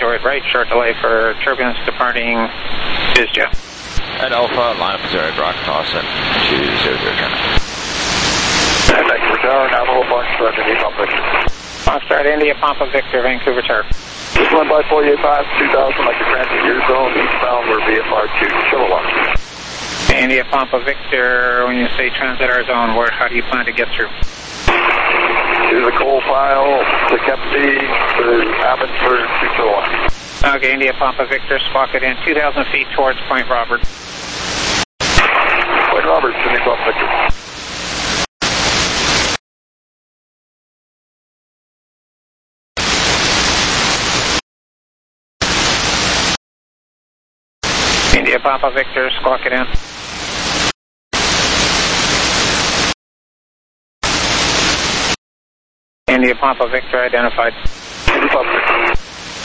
0 right, short delay for turbulence departing BizJet. At Alpha, line up 0 rock toss and 200 turn. Thank you, Tower, Navajo, Foxtrot, India, Papa Victor. Foxtrot, India, Papa Victor, Vancouver Tower. Just 1 by 485, 2000, like your transit your zone, eastbound, we're VFR 2 kilowatts. India, Papa Victor, when you say transit our zone, how do you plan to get through? Here's a coal pile, the Kempsey, to Abbotsford, 2 kilowatts. Okay, India, Papa Victor, squawk it in 2,000 feet towards Point Robert. Point Robert, India, Papa Victor. India, Papa Victor, squawk it in. India, Papa Victor, identified. India, Papa Victor.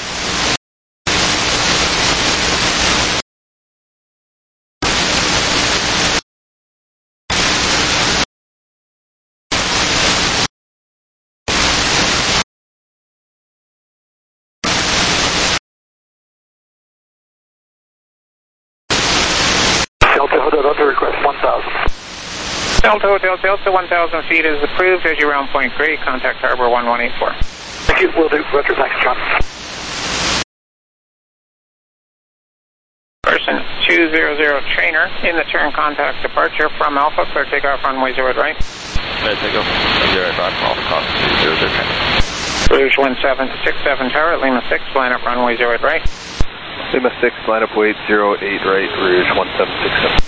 Delta Hotel, Delta request 1,000. Delta Hotel, Delta 1,000 feet is approved as you round Point Grey. Contact Harbor 1184. Thank you, will do. Roger, thanks, John. Person 200 trainer in the turn contact departure from Alpha, clear takeoff runway 0 right. Clear takeoff 0 rock Alpha toss 200 turn. Rouge 1767 Tower at Lima 6, line up runway 0 right. Lima 6, line up weight 08 right, Rouge 1767.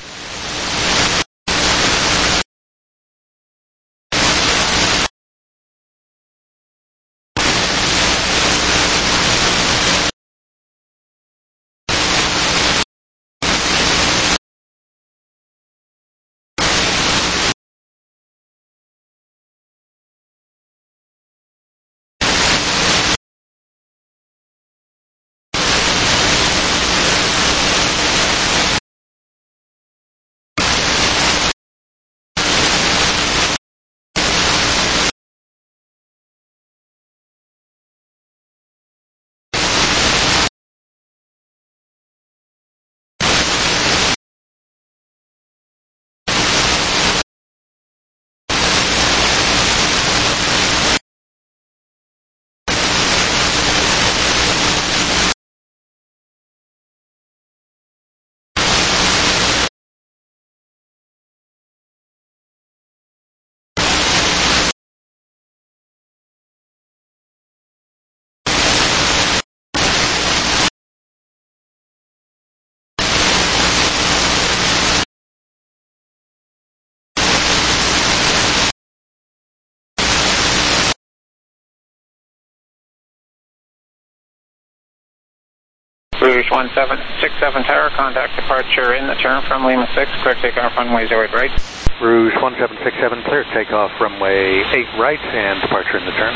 Rouge 1767 Tower, contact departure in the turn from Lima 6, clear takeoff runway 0 right. Rouge 1767, clear takeoff runway 8 right and departure in the turn.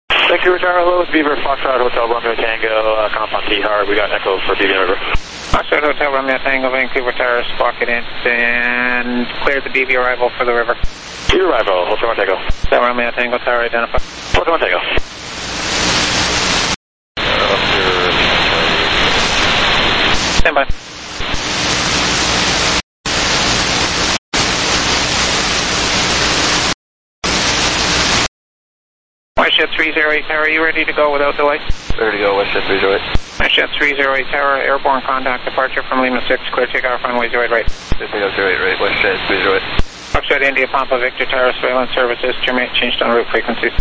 Tower, hello, it's Beaver, Foxtrot Hotel, Romeo Tango, compound T Hard. We got Echo for Beaver River. Foxtrot Hotel Romeo Tango, Vancouver Tower, squawk it in, and clear the BV arrival for the river. BV arrival, Hotel Tango. Hotel Romeo Tango Tower, identify. Hotel Tango. Stand by. WestJet 308 Tower, are you ready to go without delay? Ready to go, WestJet 308. WestJet 308 Tower, airborne contact departure from Lima 6, clear takeoff runway 08 right. 08 right, WestJet 308. Foxtrot India Papa Victor Tower, surveillance services, changed on route frequencies.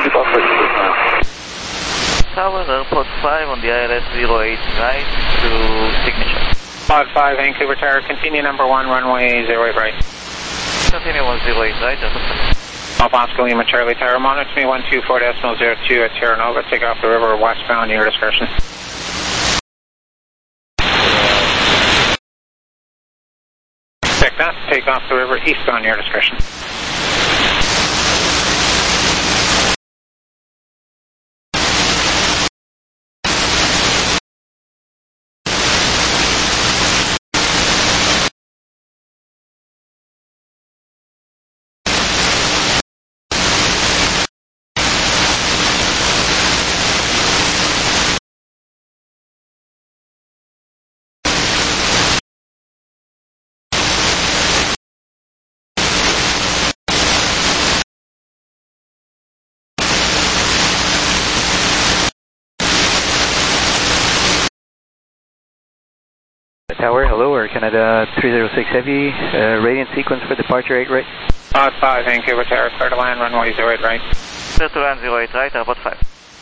Tower, Airport 5 on the ILS 08 right to signature. Pod 5, Vancouver Tower, continue number 1, runway 08 right. Continue 108 right, Oscar Lima Charlie Tower, monitor me 124.02 at Terra Nova, take off the river westbound, your discretion. Check that, take off the river eastbound, your discretion. Tower, hello, Air Canada 306 Heavy, radiant sequence for departure 8 right. Pod 5, Vancouver Tower, clear to land, runway 08 right. Clear to land 08 right, Airport 5.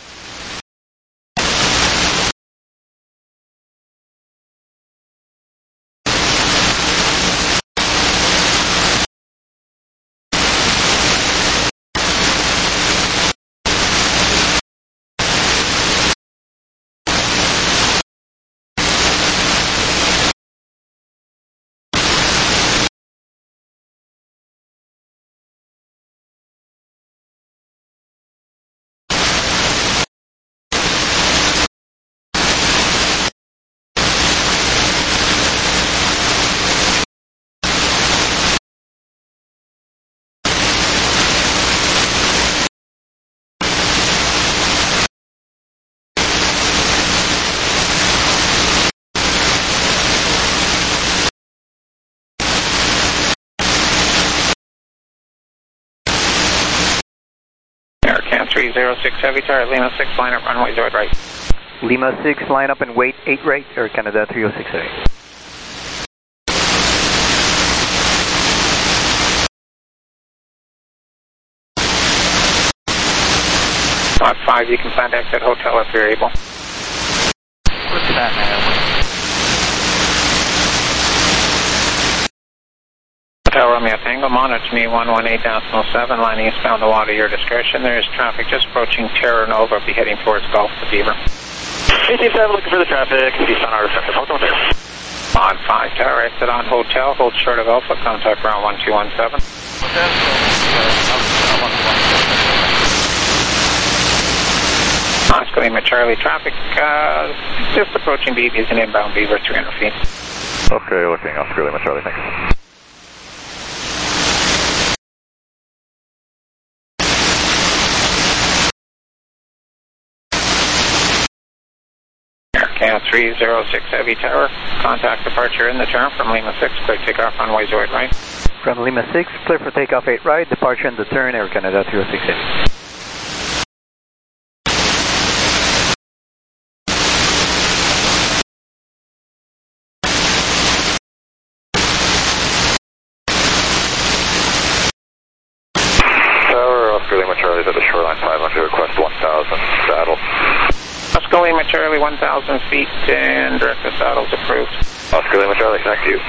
Aircan 306 Heavy Tower, Lima 6, line up runway 08 right. Lima 6, line up and wait 8 right, Air Canada 306 Heavy. Pod 5, you can plan to exit hotel if you're able. Good time, Hotel Romeo Tango, monitor me 118.07, line eastbound to water, your discretion. There is traffic just approaching Terra Nova, be heading towards Gulf to Beaver. 18-7, looking for the traffic, east on our reception, Hotel Tango. Pod 5 Tower, exit on hotel, hold short of Alpha, contact ground 1217. Oscar Lima Charlie, traffic just approaching BVs and inbound Beaver 300 feet. Okay, looking, Oscar Lima Charlie, thanks. Aircan 306 Heavy Tower, contact departure in the turn from Lima 6, clear takeoff runway 08 right. From Lima 6, clear for takeoff 8 right, departure in the turn, Air Canada 306 Heavy. Lima Charlie's at the shoreline 500, request 1,000, saddle. Oscar Lima Charlie, 1,000 feet, and direct to saddles approved. Oscar Lima Charlie, thank you.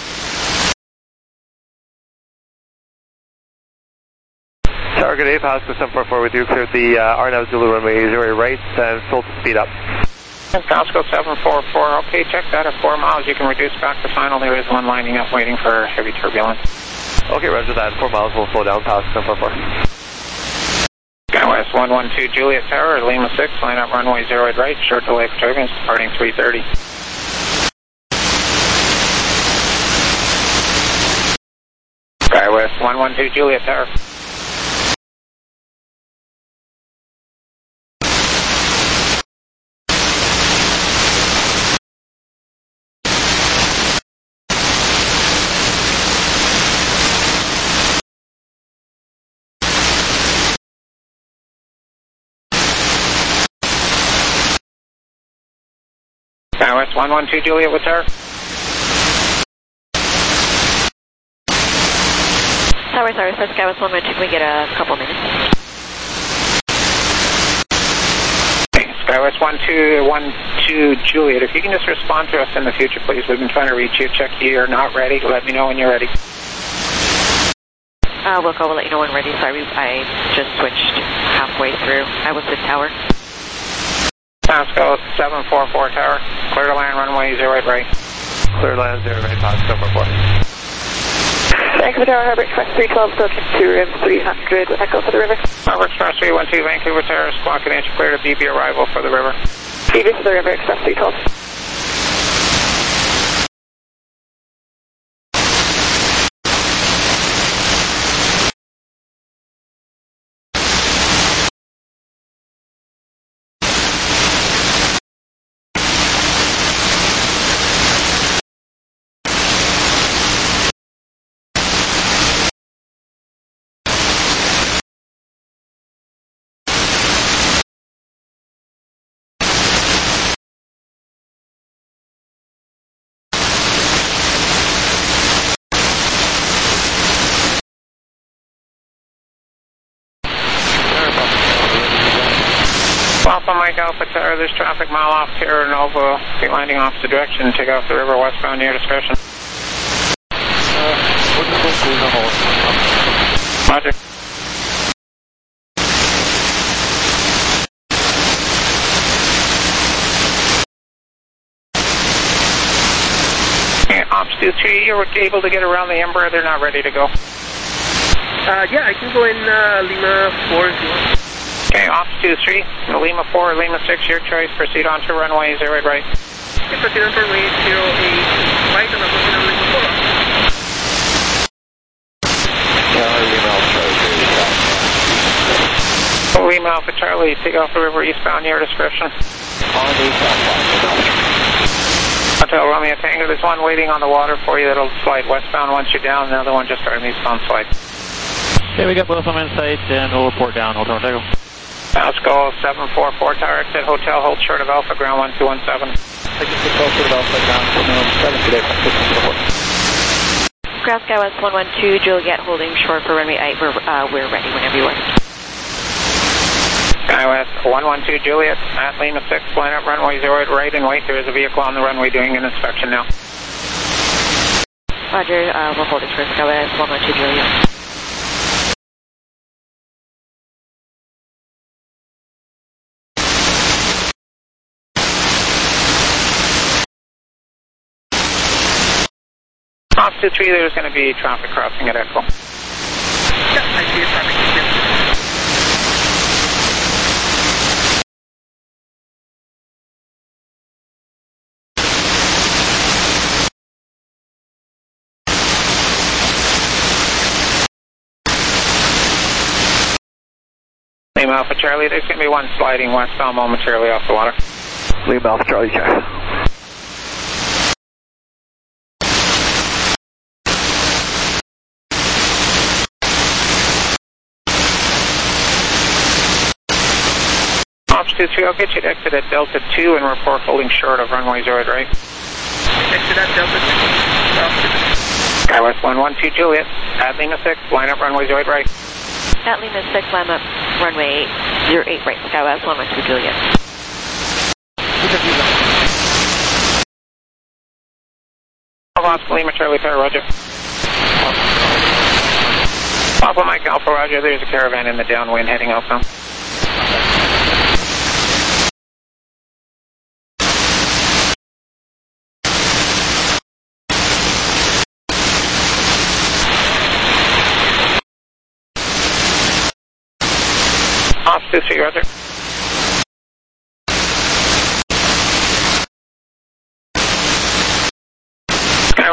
Tower, good day, Pascal 744, we do clear the RNAV Zulu runway 08 right, and full speed up. And Pascal 744, okay, check that at 4 miles, you can reduce back to final, there is one lining up waiting for heavy turbulence. Okay, roger that, 4 miles, we'll slow down, Pascal 744. SkyWest 112 Juliet Tower, Lima 6, line up runway 08 right, short delay for turbulence, departing 330. 112 Juliet Tower. Skywest 112 Juliet with Tower. Sorry, for Skywest 112, can we get a couple minutes? Skywest 112 Juliet, if you can just respond to us in the future, please. We've been trying to reach you. Check you're not ready. Let me know when you're ready. Wilco, we'll let you know when ready. Sorry, I just switched halfway through. I was with Tower. Pasco 744 Tower. Clear to land runway 08 right. Clear to land 0 right, Pasco 744. Vancouver Tower, Harbour Express 312, approaching to room 300 with Echo for the river. Harbour Express 312, Vancouver Tower, squawk and inch clear to BB arrival for the river. BB for the river, Express 312. Alpha Mike Alpha Tower, there's traffic mile off Terra Nova, be landing opposite direction, take off the river westbound near discretion. Roger. Okay, Ops 23, you were able to get around the Embraer, they're not ready to go. Yeah, I can go in Lima 4 if you want. Okay, Ops 23, Lima 4, Lima 6, your choice. Proceed on to runway 08 right. Okay, proceed on to runway 08 right and approaching on Lima 4. Lima Alpha Charlie, take off the river eastbound near discretion. Hotel Romeo Tango, there's one waiting on the water for you that'll slide westbound once you're down, the other one just starting eastbound slide. Okay, we got both of them in sight, and we'll report down. Hotel Tango. Pasco 744 Tower, exit hotel, hold short of Alpha, ground 1217. Hold short of Alpha, ground 1217 today, 644. Ground Skywest 112 Juliet, holding short for runway 8. We're ready whenever you are. Skywest 112 Juliet, at Lima 6, line up runway 08 right and wait. There is a vehicle on the runway doing an inspection now. Roger, we're holding for Skywest 112 Juliet. Ops 23, there's going to be traffic crossing at Echo. Yeah, I see it traffic. Lima Alpha Charlie, there's going to be one sliding westbound momentarily off the water. Lima Alpha Charlie, check. Ops 23, I'll get you to exit at Delta 2 and report holding short of runway 08 right. Exit at Delta 2. Skywest 112 Juliet, at Lima 6, line up runway 08 right. At Lima 6, line up runway 08 right, Skywest 112 Juliet. Oscar Lima Charlie Tower, roger. Alpha Mike Alpha, roger, there's a caravan in the downwind heading outbound. Ops 23, roger.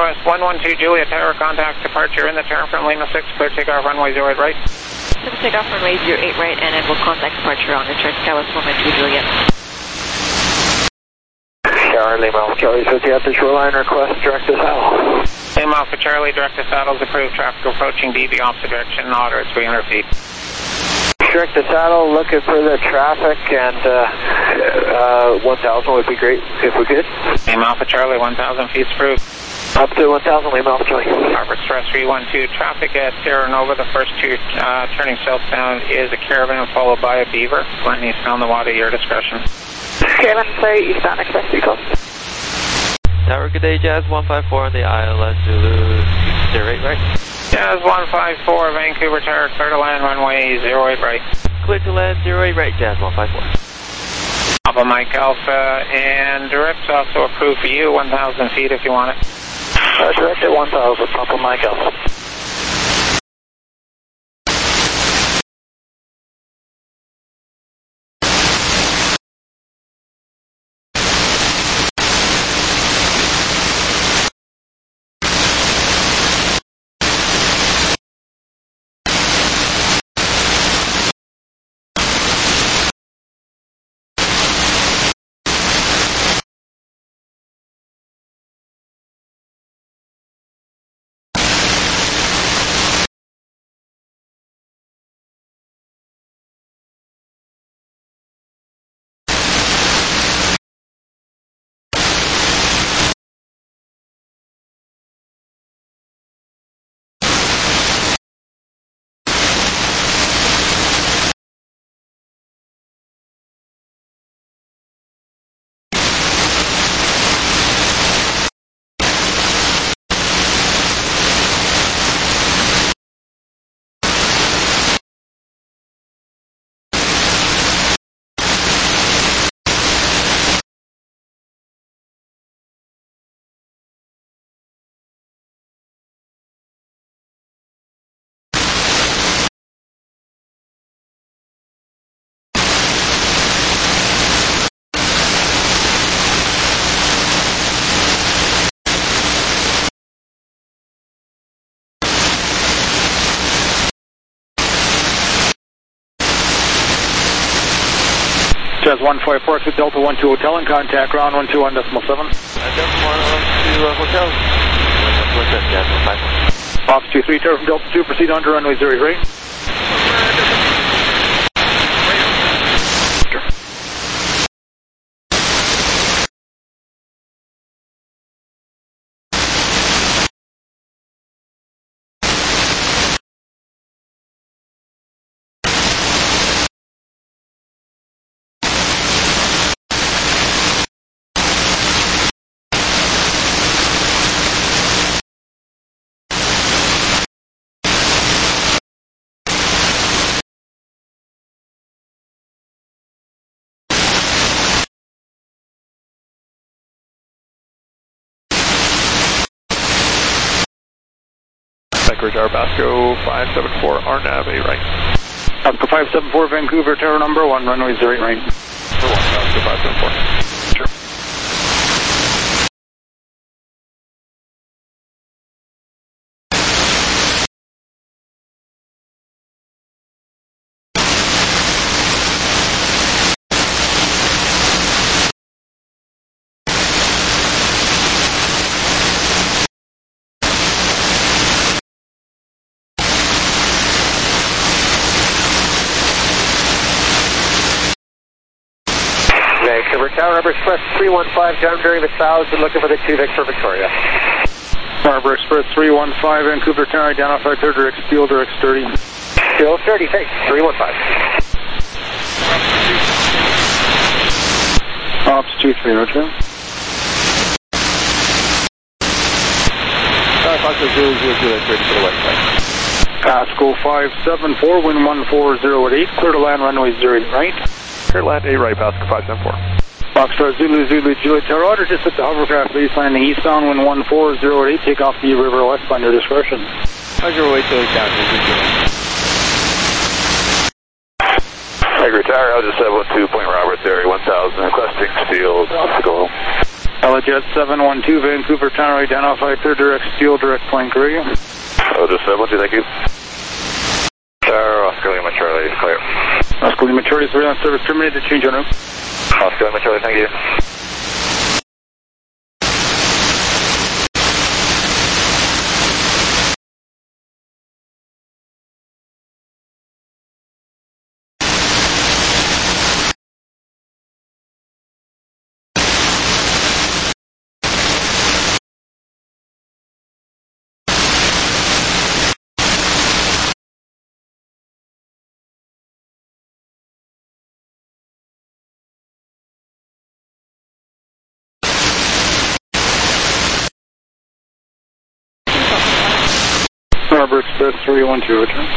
Northwest 112 Juliet Tower, contact departure in the turn from Lima 6, clear takeoff runway 08 right. Clear takeoff runway 08 right, and then we'll contact departure on return Skywest 112 Juliet. Tower, Lima Alpha Charlie, so at the shoreline, request direct to saddle. Lima Alpha Charlie, direct to saddles, approved, traffic approaching DB opposite direction, order at 300 feet. Direct to saddle, looking for the traffic, and 1,000 would be great if we could. Lima Alpha Charlie, 1,000 feet approved. Up to 1,000, Lima Alpha Charlie. Harbor Express 312, traffic at Terra Nova, the first two turning southbound is a Caravan followed by a Beaver. Landing eastbound the water, your discretion. Caravan, sorry, eastbound Express 312. Tower, good day, Jazz 154 on the ILS Zulu 08 right. Jazz 154, Vancouver Tower, clear to land runway 08 right. Clear to land 08 right, Jazz 154. Papa Mike Alpha, and direct's also approved for you, 1,000 feet if you want it. Direct at 1,000, Papa Mike Alpha. Jazz 154 to Delta 12 Hotel and contact ground 121.7. Delta 112 Hotel. What's that, Jazz 154? Fox 23 Tower from Delta 2, proceed on to runway 08 right. Tower Basco 574 RNAV 8 right. Basco 574 Vancouver Tower number 1 runway 08 right. For 1 Basco 574. Sure. Vancouver Tower, Harbor Express 315, down during the 1,000, looking for the 2 Vic for Victoria. Harbor Express 315, Vancouver Tower, identify third direct steel, direct 30. Steel 30, thanks, 315. Ops 23, roger. Fox 002, that's ready for the west side. Pasco 574, wind 140 at 8, clear to land runway 08 right. Clear land 8 right, Pasco 574. Foxtrot Zulu Juliet Tower, order just at the hovercraft base landing eastbound, wind 140 at 8, take off the river west on your discretion. How's your way to down here? Tiger Tower, I'll just 712, Point Roberts, area 1000, requesting field, obstacle. Jet 712, Vancouver Tower, identify clear, direct steel, direct plane career. Just 712, thank you. Tower, Oscar Lima Charlie, clear. Oscar Lima Charlie, surveillance service terminated, change en route. Oscar Lima Charlie, thank you. Harbor Express 312, return.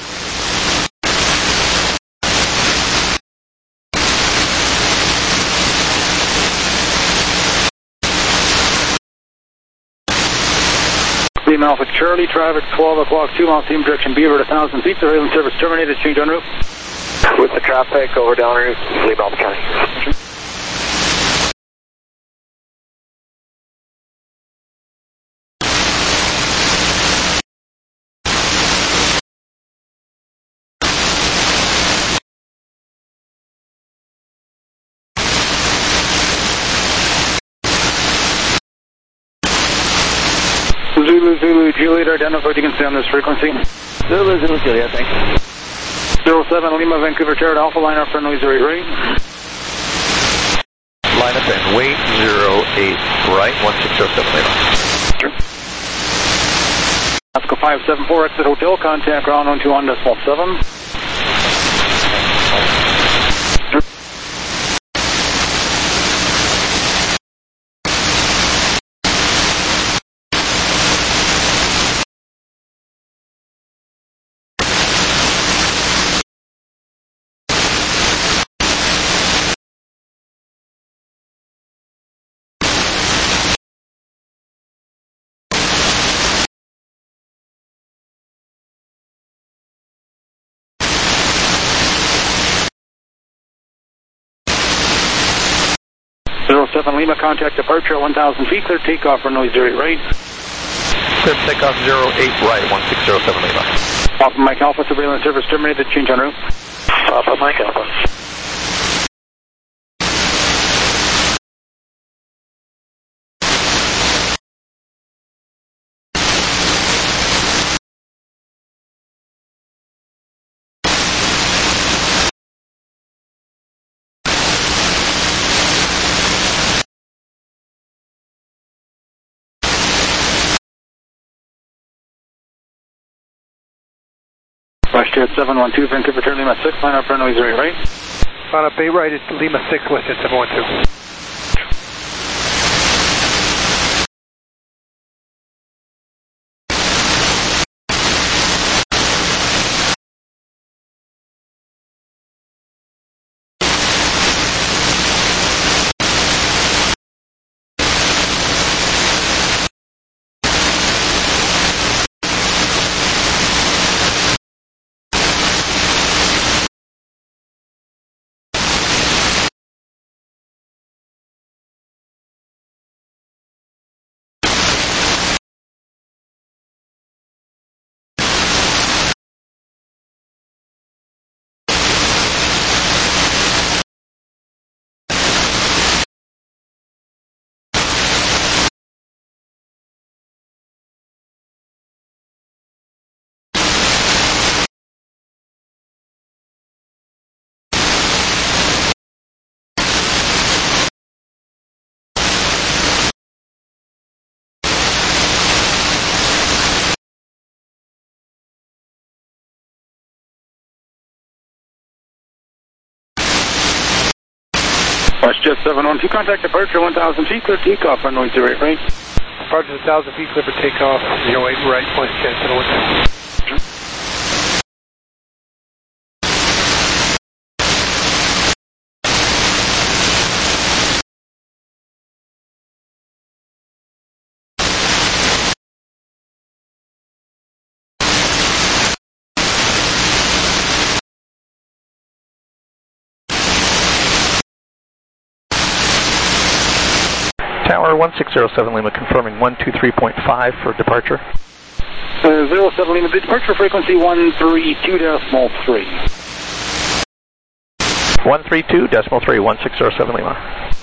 Lima Alpha Charlie, traffic 12 o'clock, 2 miles, same direction, Beaver at 1,000 feet, surveillance service terminated, change en route. With the traffic, over down route, Lima Alpha Charlie. Zulu, Juliet, identified, you can stay on this frequency. Zulu, Juliet, thanks. 07 Lima, Vancouver, Terra Alpha, line up for noise rate right. Line up and wait, 08 right, 1607 Lima. Sure. Oscar 574, exit hotel, contact ground 121.7. Seven Lima, contact departure at 1,000 feet, clear takeoff for noise 08 right. Clear takeoff 08 right, 1607 Lima. Alpha Mike Alpha, surveillance service terminated, change en route. Alpha Mike Alpha. Jet 712, Vancouver, turn Lima 6, line up for noise 08 right. Line up 8 right, it's Lima 6, Western 712. Jet 712, contact departure 1,000 feet, clear takeoff for noise 08 right. Departure 1,000 feet, clear for takeoff, 08 right, Western 712. Tower 1607 Lima confirming 123.5 for departure. 07 Lima, departure frequency 132.3. 132.3, 1607 Lima.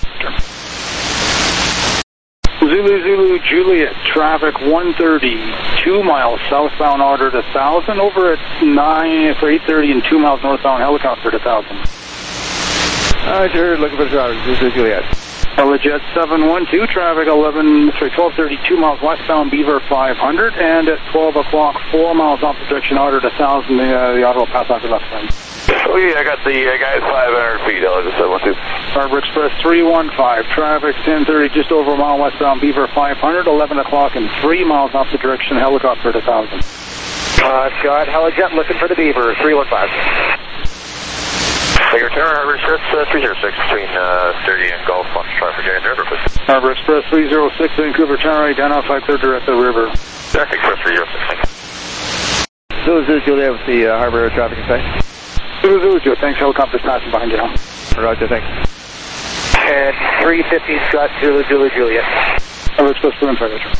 Zulu Juliet, traffic 130, 2 miles southbound ordered 1,000, over at 8:30 and 2 miles northbound helicopter 1,000. Sure, looking for the driver, Zulu Juliet. Helijet 712, traffic 12:30, 2 miles westbound Beaver 500, and at 12 o'clock, 4 miles opposite direction ordered 1,000, the auto will pass off the left side. Oh yeah, I got the guy at 500 feet, Helijet 712. Harbor Express 315, traffic 10:30, just over a mile westbound Beaver 500, 11 o'clock and 3 miles opposite direction, helicopter at 1,000. Scott, Helijet looking for the Beaver, 315. Take your turn, Harbor Express 306 between 30 and Gulf on traffic Virginia River, please. Harbor Express 306, Vancouver Tower, identified clear direct the river. Traffic Express 306, thank you. Zulu Juliet with the Harbor traffic in sight. Zulu Juliet, thanks, helicopter's passing behind you now. Roger, thanks. And 350 Scott, Zulu Juliet. Harbor Express 315, Roger.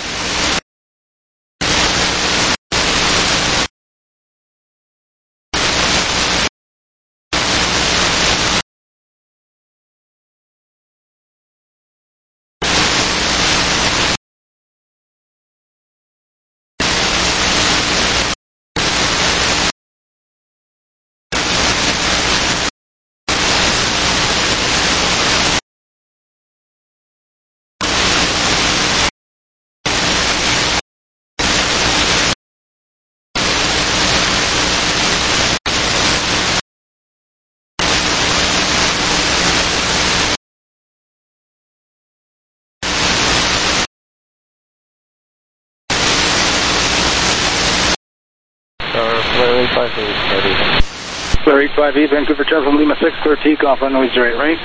Flare 858, Flare 858, Vancouver Tower from Lima 6, clear takeoff, runway 08 right.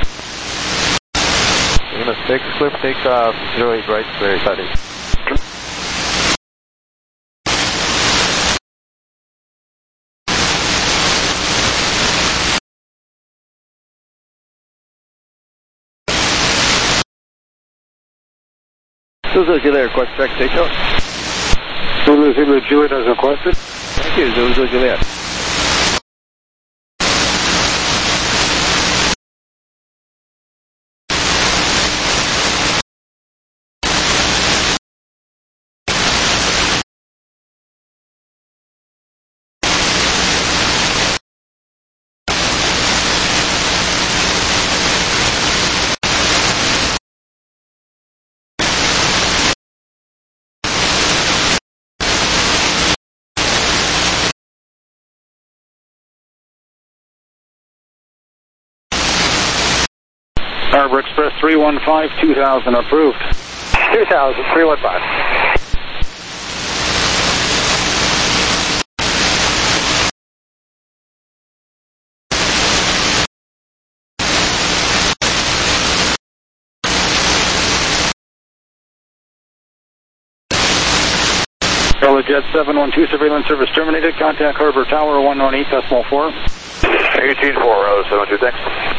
Lima 6, clear takeoff, 08 right, Flare 858. Zulu Juliet, request direct takeoff. Zulu Juliet as requested. Thank you, Zulu Juliet. Harbor Express 315, 2000 approved. 2000, 315. Helijet 712, surveillance service terminated. Contact Harbor Tower 118.4. 18-4, 712, thanks.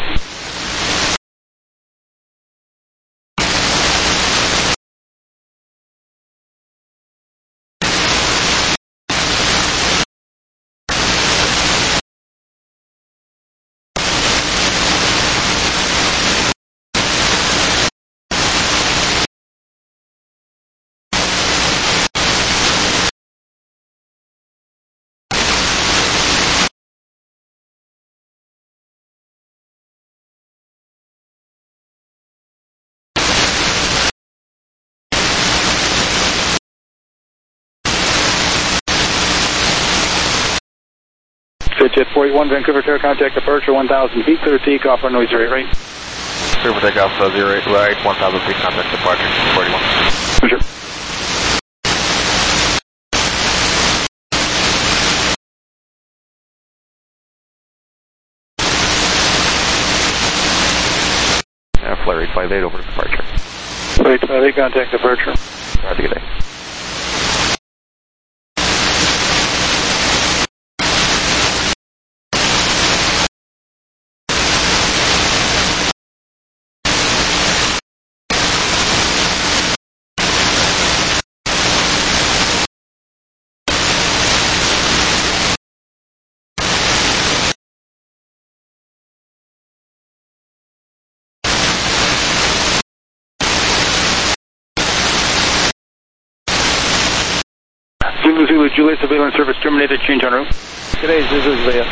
Jet 41, Vancouver Tower, contact departure 1,000 feet, clear takeoff, runway 08 right. Clear for takeoff, 08 right, 1,000 feet, contact departure 41. Sure. Flare 858 over to departure. Flare 858, contact departure. Have a good day. Zulu Zulu Juliet, surveillance service terminated, change en route. Today, Zulu Juliet.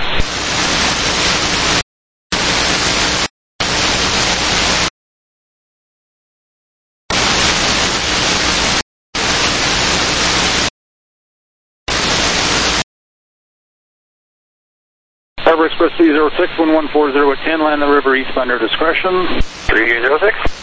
Harbor Express 306, 1140 at 10, land the river eastbound under discretion. 306.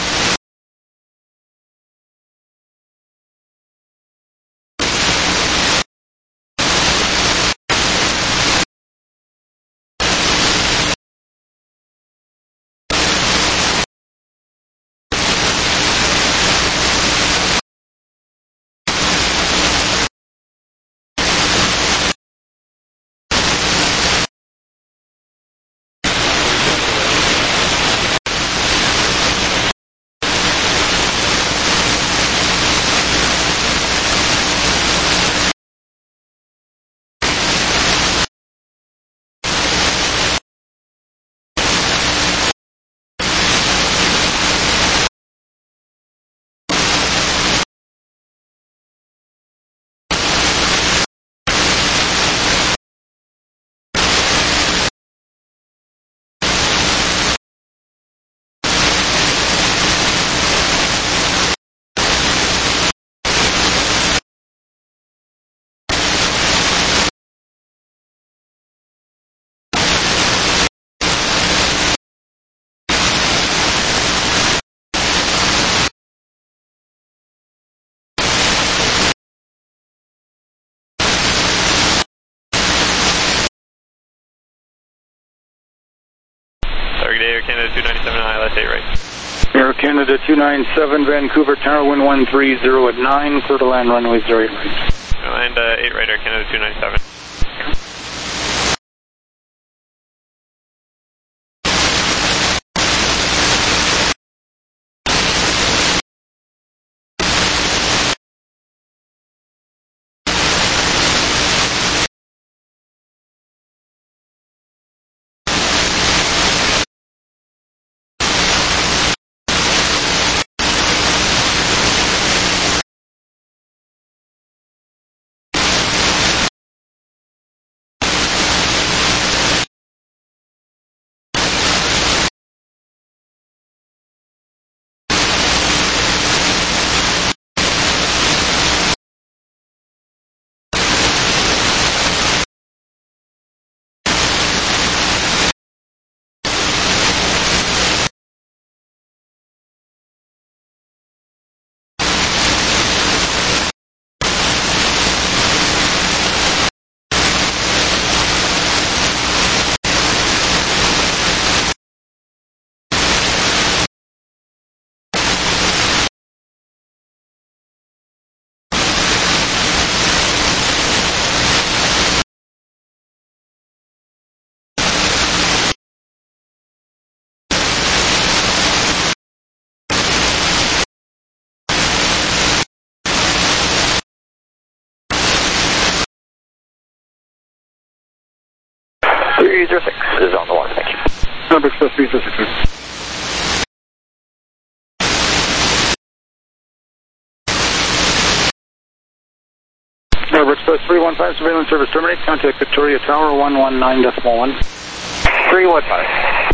Target Air Canada 297 ILS 8 right. Air Canada 297, Vancouver Tower, wind 130 at 9, clear to land runway 08 right. Land 8 right, Air Canada 297. Is on the water, thank you. Harbor Express 306. Harbor Express 315, surveillance service terminate, contact Victoria Tower 119.1. 315.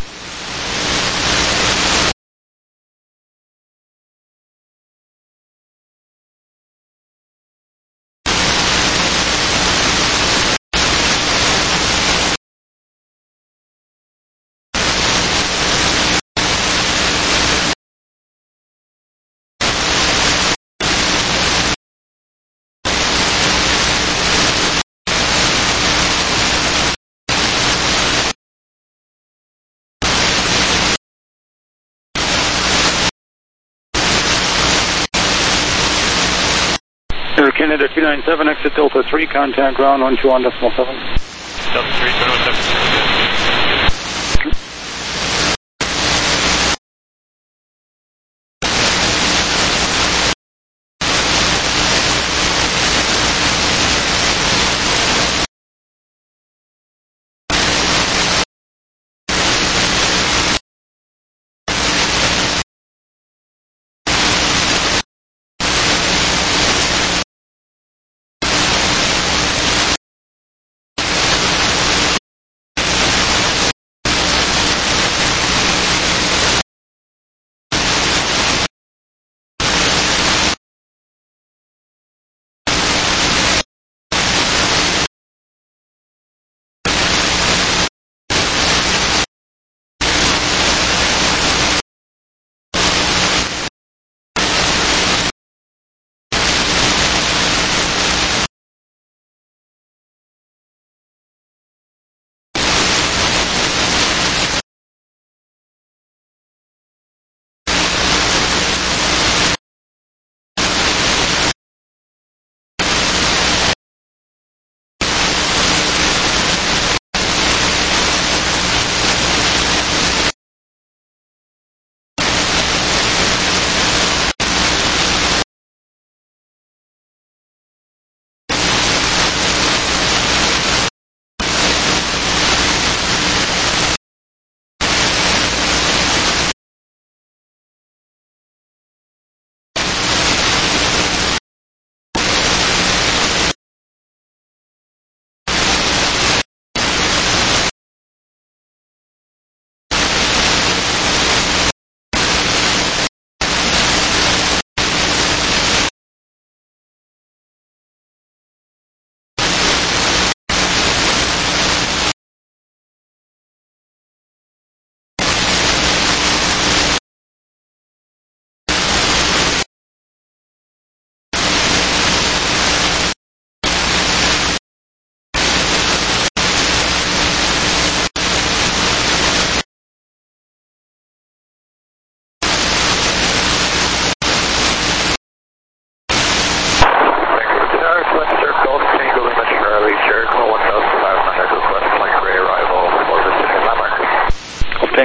Air Canada 297, exit Delta 3, contact ground 121.7. Delta 3, 217.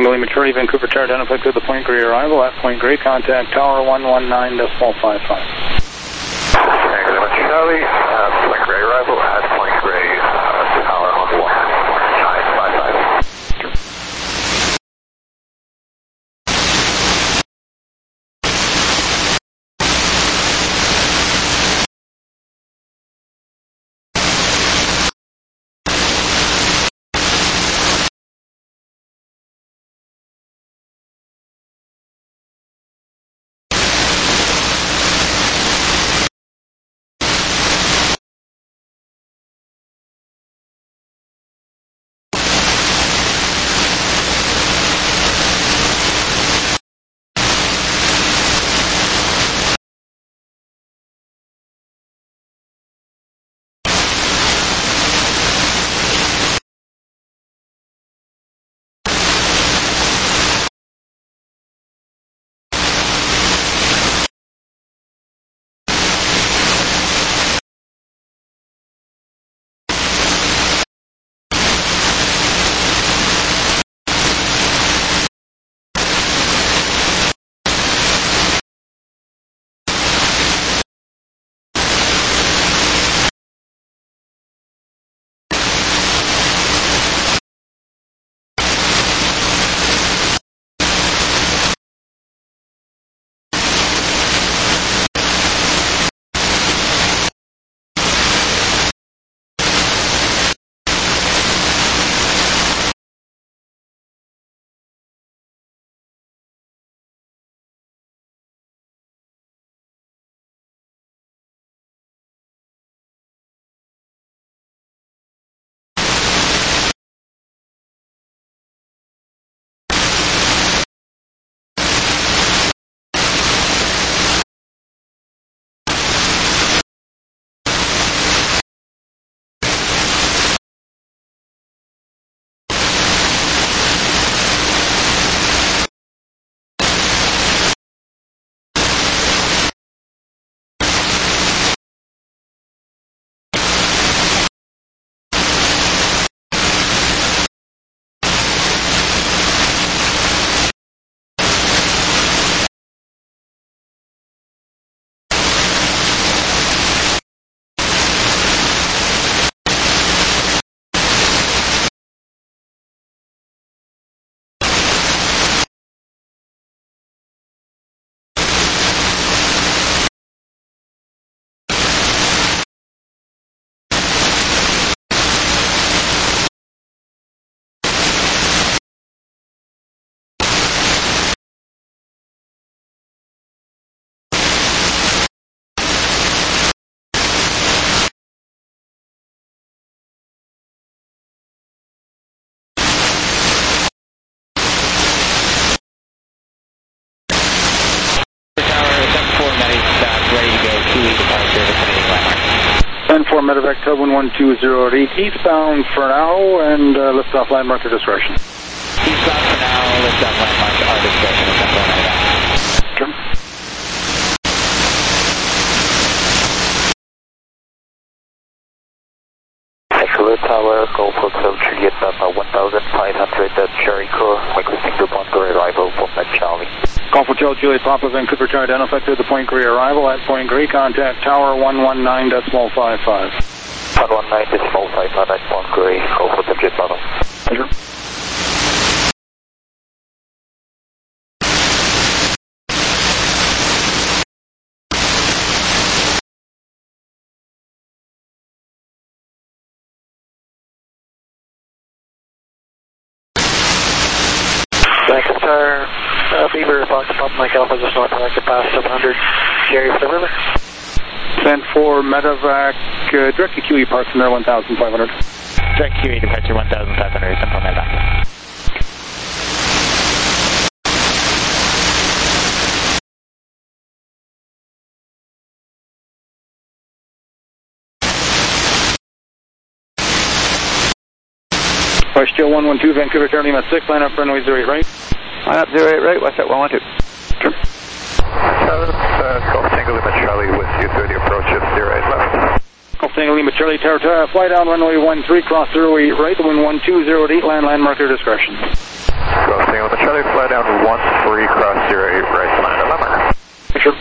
Tango Lima Charlie, Vancouver Tower, identified to the Point Grey arrival. At Point Grey, contact Tower 119.55. Tango Lima Charlie, Point Grey arrival at Point Grey, Tower 119.55. Medevac Tub 11208 eastbound for now, and liftoff landmark at discretion. Eastbound for now, liftoff landmark at our discretion. Sure. Vancouver Tower, Gulf Hotel Juliet Papa 1500 at Jericho, requesting the Point Grey arrival for Met Charlie. Gulf Hotel Juliet Papa, Vancouver Tower, identified to the Point Grey arrival. At Point Grey, contact Tower 119.55. 119.55 at Point Grey, Gulf Hotel Juliet Papa. Sure. Vancouver, Beaver, Fox Pump, Mike Alpha, just north of past 700, Jerry for the river. Sent for Medevac, direct to QE Parks from there, 1,500. Direct QE departure 1,500, sent for Medevac. Steel 112, Vancouver Tower, Lima 6, line up runway 08 right. Line up 08 right, what's that 112? Sure. Golf Tango Lima Charlie with U30 approach at 08 left. Golf Tango Lima Charlie Tower, fly down runway 13, cross 08 right, wind 1208, landmark your discretion. Crossing with the Charlie, fly down 13, cross 08, right, land November. Sure.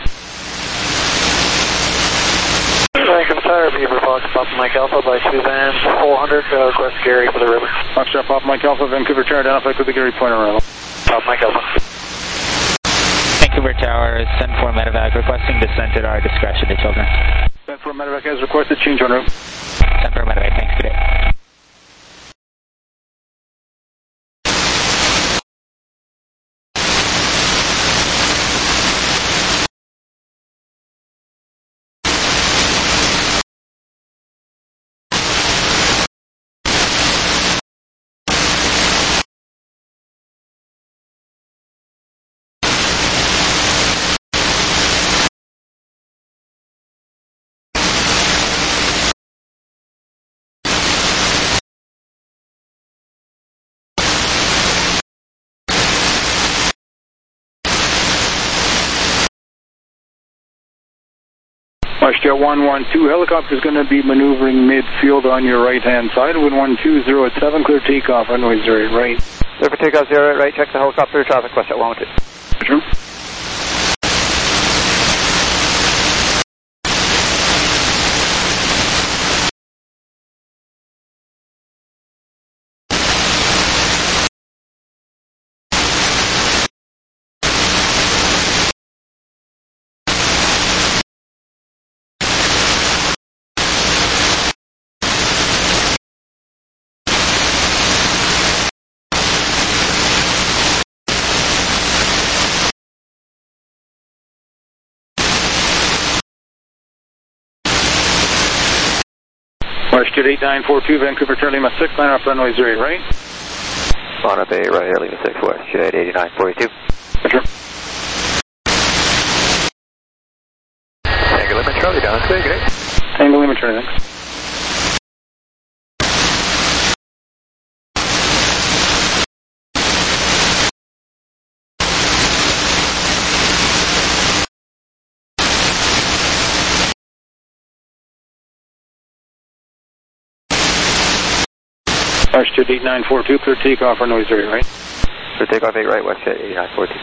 Vancouver Tower, Beaver Fox, Papa Mike Alpha by Suzanne, 400, request Gary for the river. Foxtrot Papa Mike Alpha, Vancouver Tower, identified with the Gary Point arrival. Papa Mike Alpha. Vancouver Tower, send for medevac, requesting descent at our discretion to children. Send for medevac as requested, change on route. Send for medevac, thanks, good day. Westjet 112, helicopter is going to be maneuvering midfield on your right-hand side. Wind 120 at 7, clear takeoff, runway 08 right. Clear for takeoff 08 right, check the helicopter traffic, Westjet 112. Sure. Westjet 8942, Vancouver Charlie Lima 6, line up runway 08 right. Line up 8 right, Lima 6 Westjet 8942. Sure. Tango Lima Charlie down, good day. Tango Lima Charlie, thanks. Westjet 8942, clear takeoff, runway 08 right. Clear takeoff 8 right, Westjet 8942.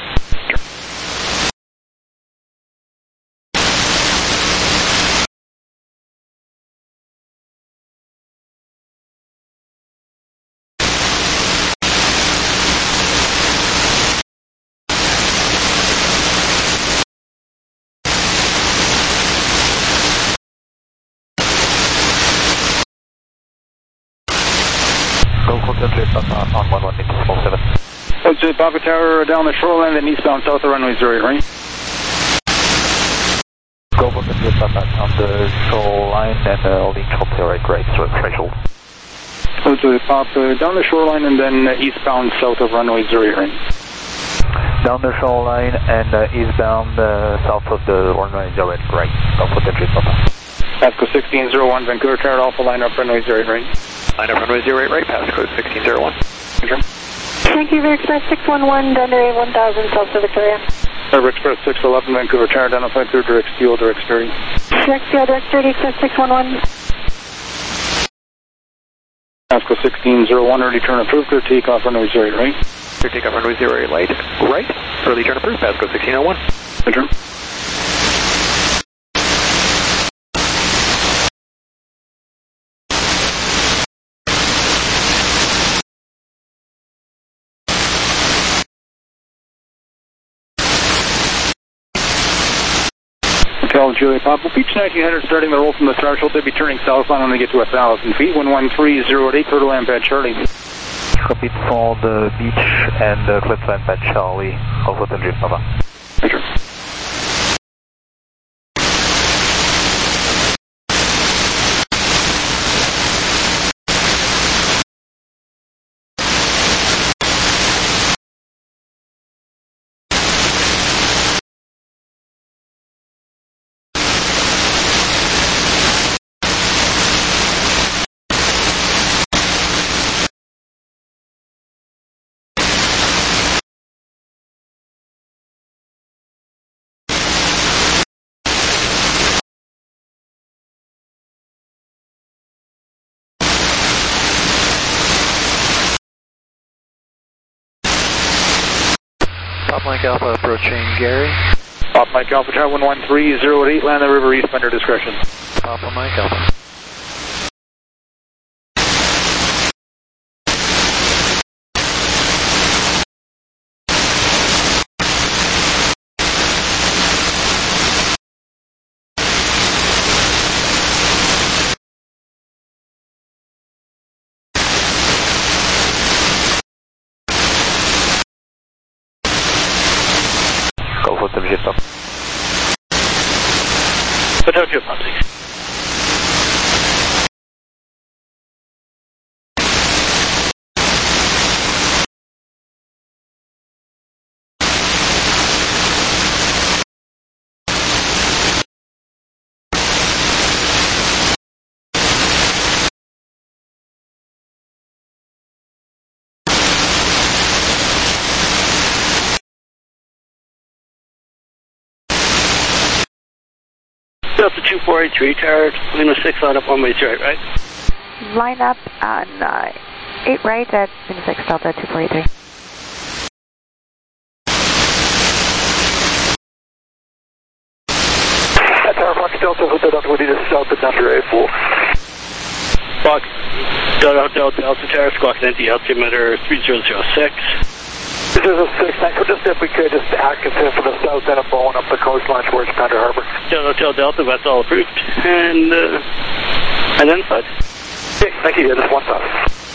On 11, 7. Westjet Papa Tower down the shoreline and eastbound south of runway 08 right. Go for the on the shoreline and lean right, right, so threshold. Westjet Papa down the shoreline and then eastbound south of runway 08 right. Down the shoreline and eastbound south of the runway 08 right. Go for the Papa. Pasco 1601, Vancouver Tower Alpha, line up runway 08 right. Line up runway 08 right, Pasco 1601. Sure. Vancouver Express 611, Denver 1000, South of Victoria. Vancouver Express 611, Vancouver Tower, identified through direct fuel, direct steering. Direct fuel, direct 30, Express 611. Pasco 1601, early turn approved, clear takeoff runway 08 right. Clear takeoff runway 08 right, right, early turn approved, Pasco 1601. Sure. Hotel Julia Papa, Beach 1900 starting the roll from the threshold. They'll be turning southbound when they get to 1,000 feet. 11308, clear to land pad Charlie. Copy for the beach and clear to land pad Charlie, over the Julia Papa. Sure. Pop Mike Alpha approaching Gary. Pop Mike Alpha Tower 113, 0 at 8, land the river east under discretion. Papa Mike Alpha. Golf 178 Pop. Hotel 2 Pop 6. Delta 2483, tower, Lima 6, line up on way right? Line up on 8 right at Lima 6, Delta 2483. Tower Fox Delta, Hotel Delta, what do you just south of Delta A4? Fox, Delta Tower, squawk empty, altimeter 3006. 006, thanks. Just if we could, just Atkinson from the south end of Bowen up the coastline towards Pender Harbor. Delta, that's all approved. And identified. Okay, thank you. Just one time.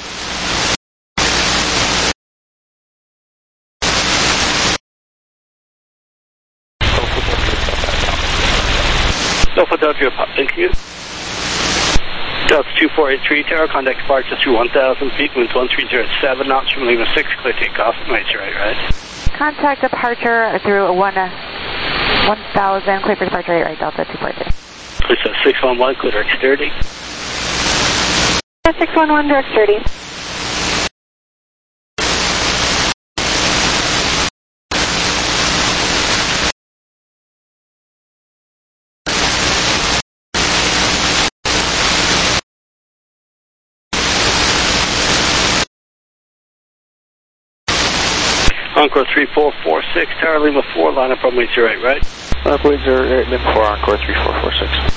Delta Delta, Pop, thank you. Delta 2483, tower, contact departure through 1,000 feet, winds 1307 knots from Lima 6, clear takeoff, right? Contact departure through 1,000, clear for departure 8 right, Delta 243. Please 611, clear direct 30. 611, direct 30. Encore 3446, tower, Lima 4, line up on way right? Runway 08, Lima 4, Encore 3446.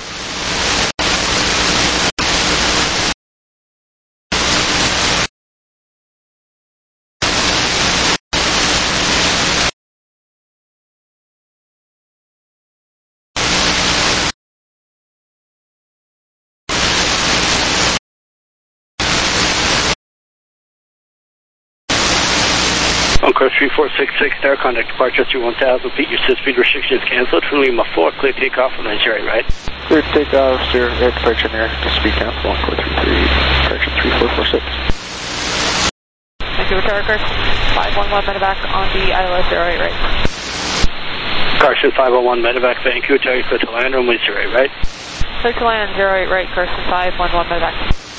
Encore 3466, tower, contact departure through 1,000 feet, your 6 speed restriction is cancelled from Lima 4, clear takeoff on way right? Clear takeoff, steer, air departure near, speed cancel, Encore 33, correction 3446. Thank you, tower, course 511, medevac on the ILS 08 right. Carson 501, medevac, Vancouver, tower, clear to land on way right? Clear to land 08 right, Carson 511, medevac.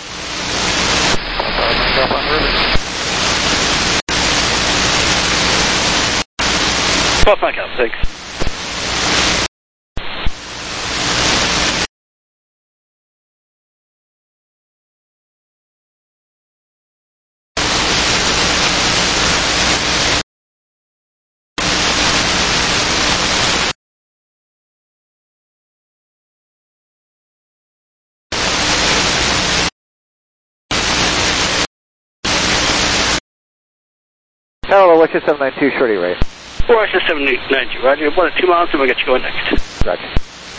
Drop on river. Pop back up, thanks. Hello, what's your 792 shorty rate? Russia 792, roger. 1 or 2 miles, and we'll get you going next. Roger.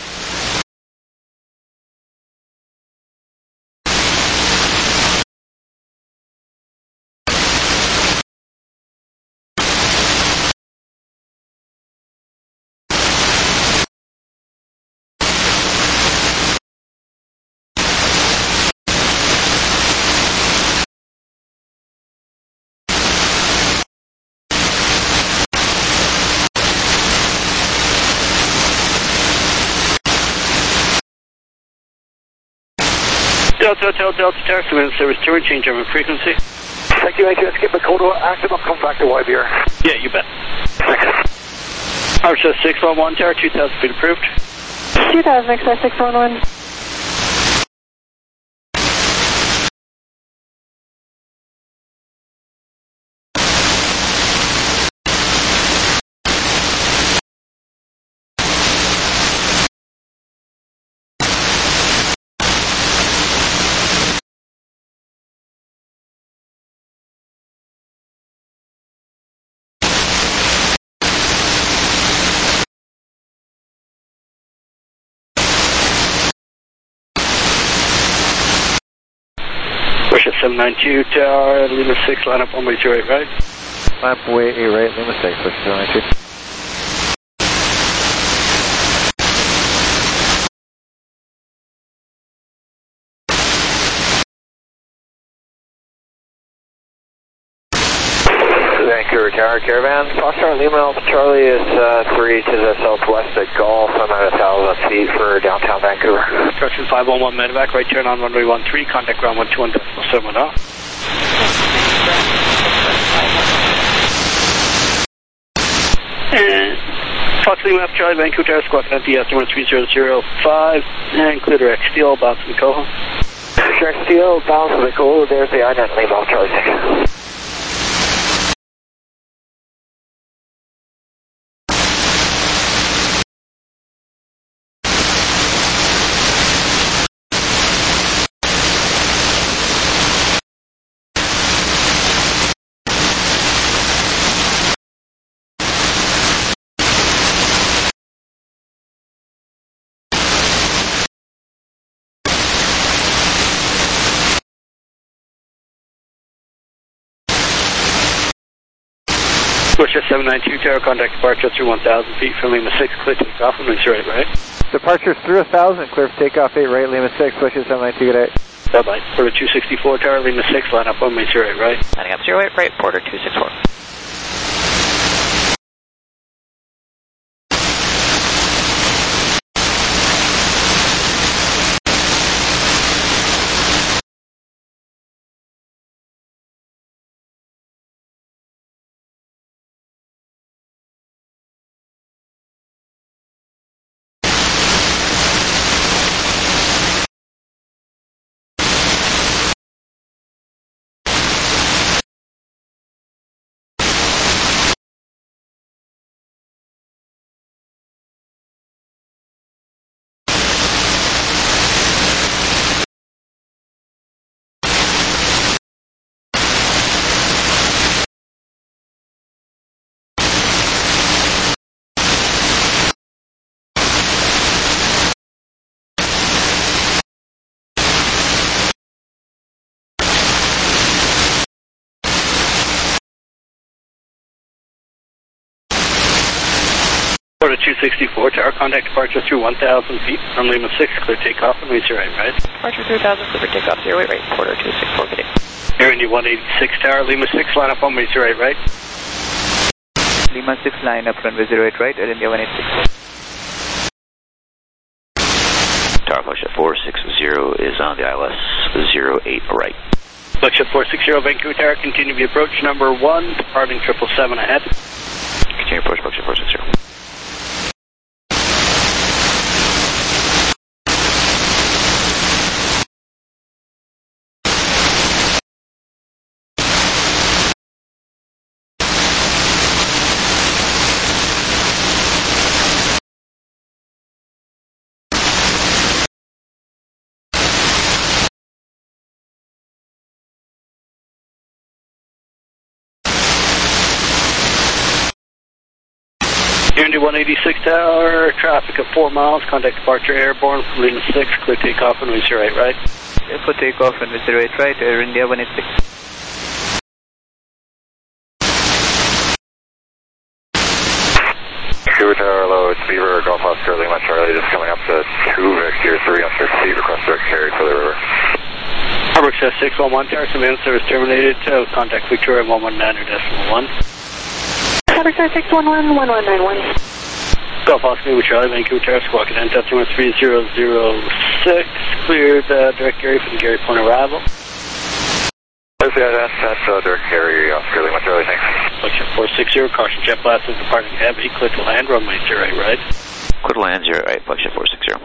Delta Tower, submitted service to change over frequency. Thank you, let's get Makoto active. I'll come back to YBR. Yeah, you bet. Thanks. RSS 611, tower, 2,000 feet approved. 2,000, express 611. 792 Tower, Lima 6, line up 1-way 08 right. Line up 1-way 8 right, Lima 6, switch 792. Vancouver Tower Caravan. Foxtrot Lima Alpha Charlie is 3 to the southwest at Golf. I'm at 1,000 feet for downtown Vancouver. Instruction 511 medevac, right turn on runway 13, contact ground 121.7 off. And Fox Lima Alpha Charlie, Vancouver Tower, squawk NTS number 3005, and clear direct steel, bounce and Coho. Direct steel, bounce and Coho, there's the INET Lima Alpha Charlie 6. Swisher 792 Tower, contact departure through 1,000 feet from Lima 6, clear takeoff, and make sure right. Departure through 1,000, clear for takeoff 8 right, Lima 6, Swisher 792, good day. Bye-bye. Porter 264 Tower, Lima 6, line up 1, make sure right. Lining up 08 right, Porter 264. Porter 264 Tower, contact departure through 1,000 feet from Lima 6, clear takeoff, and make sure right. Departure 3,000, clear for takeoff 08 right, Porter 264, good day. Air India 186 Tower, Lima 6, line up on make sure right. Lima 6, line up runway 08 right, Air India 186. Tower Flagship 460 is on the ILS 08 right. Flagship 460 Vancouver Tower, continue the approach number 1, departing 777 ahead. Continue approach Flagship 460. Air India 186 Tower, traffic at 4 miles, contact departure airborne from Lima 6, clear takeoff and make sure right. Clear for takeoff and 08 right, Air India 186. Vancouver Tower, hello, it's Beaver, Golf Oscar, Lima Charlie, just coming up to 2 Victor, 300 feet, request direct carry for the river. Harbor Access 611 Tower, surveillance service terminated, contact Victoria 119.1. Harbor Access 611, 1191. Golf Oscar, Lima Charlie, Vancouver Tower, squawk at NTS number 3006, cleared direct carry for the Gary Point arrival. That's direct carry, Oscar, Lima Charlie, thanks. Flagship 460, caution jet blast is departing heavy, clear to land, runway 08 right. Clear to land 08 right, Flagship 460.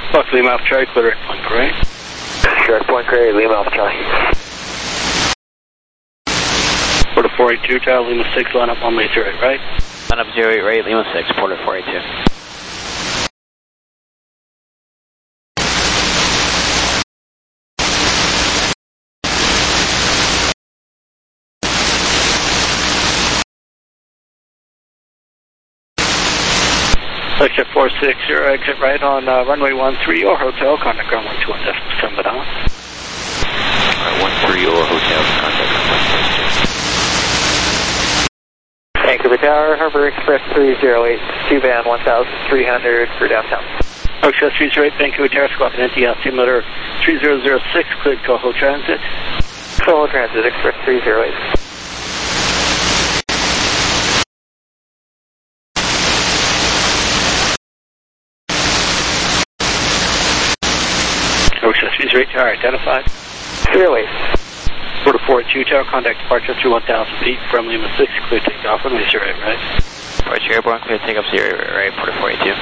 Fox Lima Alpha Charlie, clear at Point Grey. Sure, Point Grey, Lima Alpha Charlie. Porter 482, Tower Lima 6, line up 108 right. Line up 08 right, Lima 6, Porter 482. Exit 460, exit right on runway 13 or hotel, contact ground 121.7 but on. 13 or hotel, contact ground 121. Vancouver Tower, Harbor Express 308, Q-band 1300 for downtown. Express 308, Vancouver Tower, squawk an empty altimeter 3006, cleared Coho Transit. Coho Transit, Express 308. Express 308 Tower identified. 308. Porter 482 Tower, contact departure through 1,000 feet from Lima 6, clear takeoff, runway 08 right. Departure airborne, clear takeoff 08 right, Porter 482.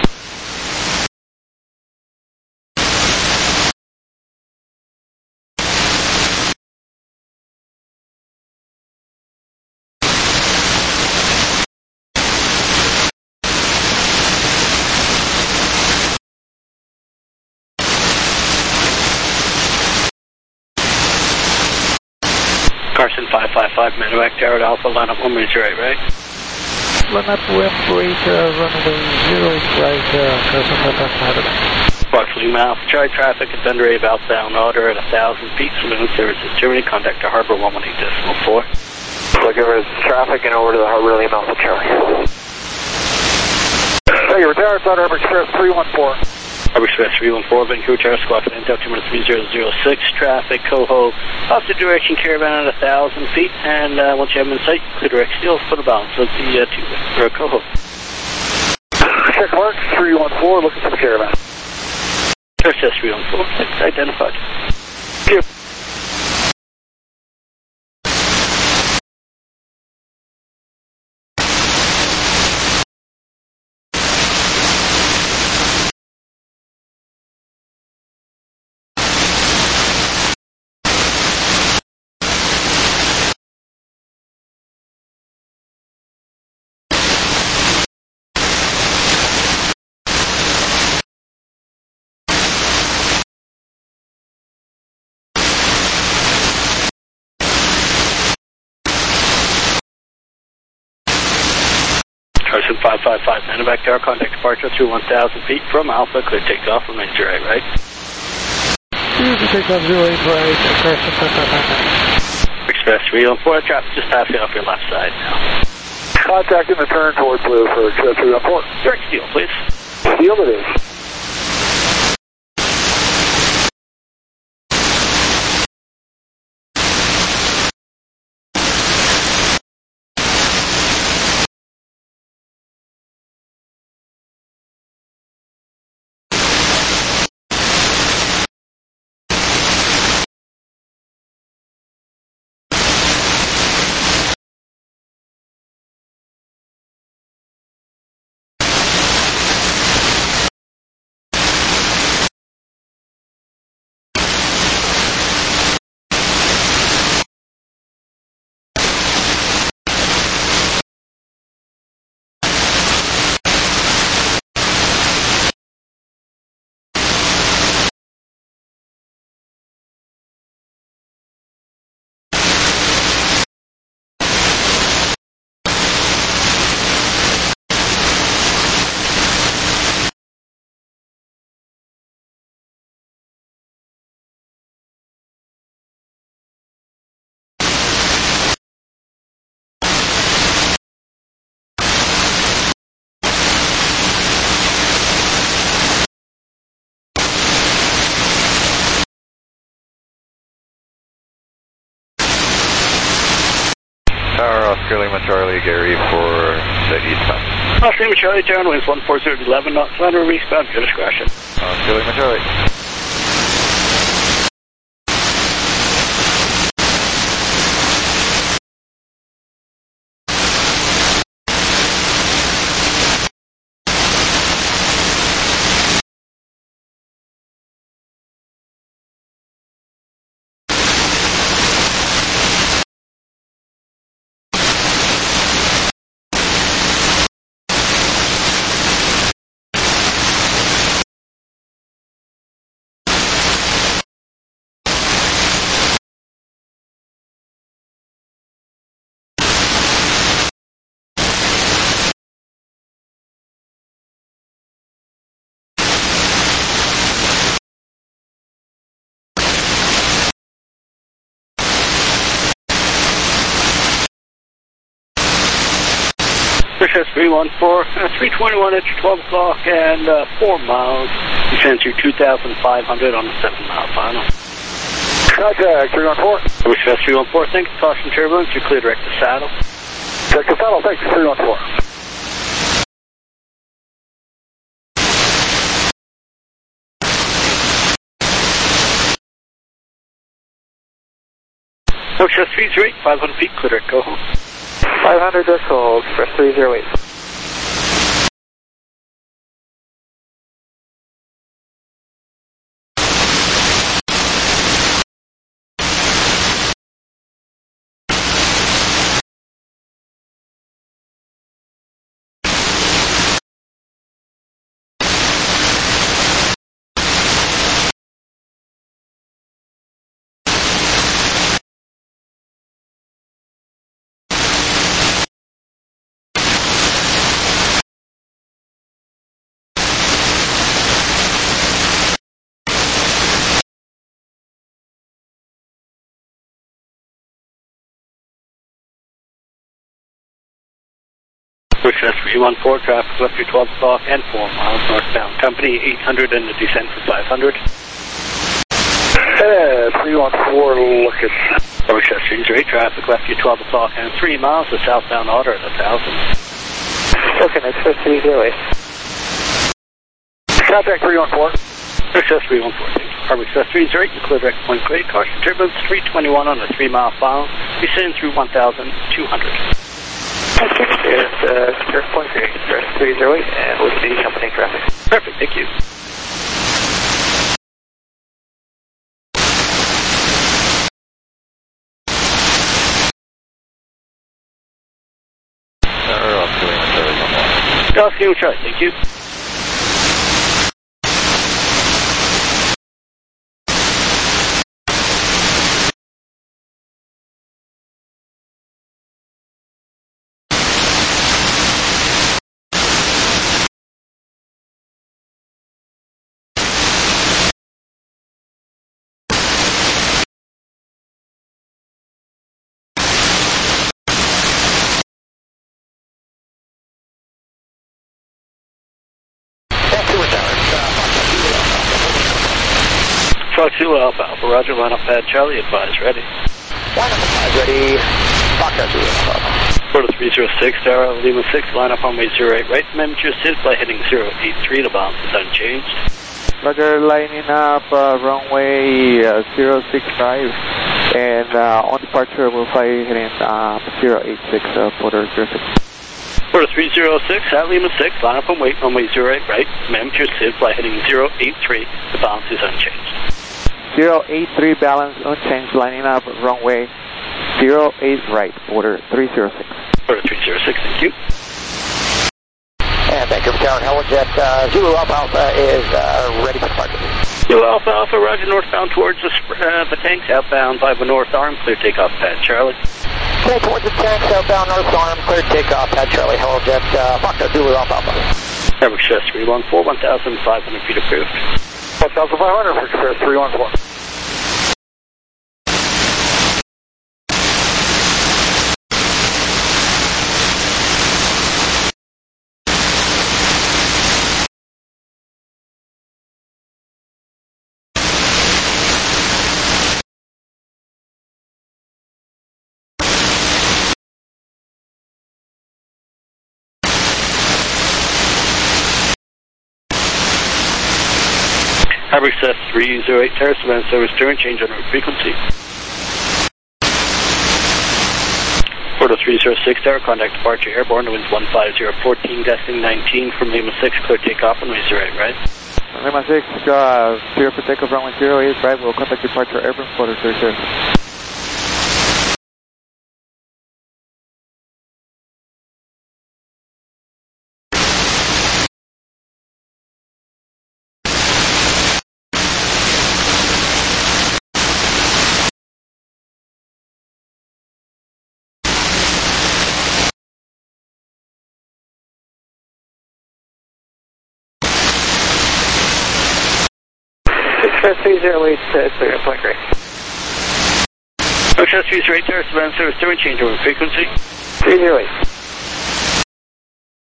Carson 555, Medevac Tower at Alpha, line up 108 right. Line up 108, runway 08 right, Carson 555. Fox Lima Alpha Charlie, traffic is under a outbound order at 1,000 feet from Moon Services Germany, contact to Harbor 118.4. Looking for traffic and over to the Harbor Lima Alpha Charlie. Vancouver Tower, South Harbor Express 314. Harbor Express 314, Vancouver Tower, squawk an altimeter 3006, traffic, Coho, opposite direction, caravan at 1,000 feet, and once you have them in sight, clear direct steel for the balance of the Coho. Check mark, 314, looking for the caravan. Express 314, it's identified. Thank you. Carson 555, Medevac Tower, contact departure through 1,000 feet from Alpha, clear takeoff, runway 08 right. Clear takeoff 08 right, Carson 555. Express 314, traffic just passing off your left side now. Contacting the turn toward blue for Express 314. Direct steel, please. Steel it is. Tower, Oscar Lima Charlie, Gary for the eastbound. Oscar Lima Charlie, Tower, winds 140 11 knots, land over eastbound, your discretion. Oscar Lima Charlie. Express 314, 321 at your 12 o'clock and 4 miles. Descend through 2,500 on the 7-mile final. Contact 314. Express 314, thank you. Caution turbulence, you're clear direct to saddle. Direct to saddle, thanks, 314. Express 308, 500 feet, clear direct, go home. 500 direct hold, Express 308. Express 314, traffic left your 12 o'clock and 4 miles northbound. Company 800 and the descent for 500. 314, look at... Express 308, traffic left your 12 o'clock and 3 miles. The southbound order at 1,000. Okay, Express 308. Contact 314. Express 314, thank you. Express 308, you clear direct point grade. Caution turbulence 321 on the 3-mile file. Descend through 1,200. Express point grade, Express 308, and with the company traffic. Perfect, thank you. Oscar, Charlie, thank you. Fox Zulu Alpha Alpha, roger, line up pad Charlie, advise, ready. Line up pad ready, Fox Zulu Alpha Alpha. Order 306, Sarah, Lima 6, line up runway 08, right, Manager Sid, flight heading 083, the balance is unchanged. Roger, lining up runway 065, and on departure we'll fly heading 086, order 06. Order 306, at Lima 6, line up and wait, runway 08, right, Manager Sid, flight heading 083, the balance is unchanged. 083 balance unchanged, lining up runway 08 right, order 306. Order 306, thank you. And Vancouver Tower, Helijet, Zulu Alpha Alpha is ready for departure. Zulu Alpha Alpha, roger, northbound towards the tank, southbound by the north arm, clear takeoff pad Charlie. Okay, towards the tank, southbound north arm, clear takeoff pad Charlie, Helijet, Fox Zulu Alpha Alpha. Average Express 314, 1,500 feet approved. 1,500 for Express 314. Harbor Express 308, Terrace Van Service, turn, change on route frequency. Order 306, Tower, contact departure airborne, winds 15014, gusting 19 from Lima 6, clear takeoff, runway 08, right? Lima 6, clear for takeoff, runway 08, right, we'll contact departure airborne, order 36. Express 308, clear, point grade. Express 308, Terrace Van Service, turn, change over frequency. 308.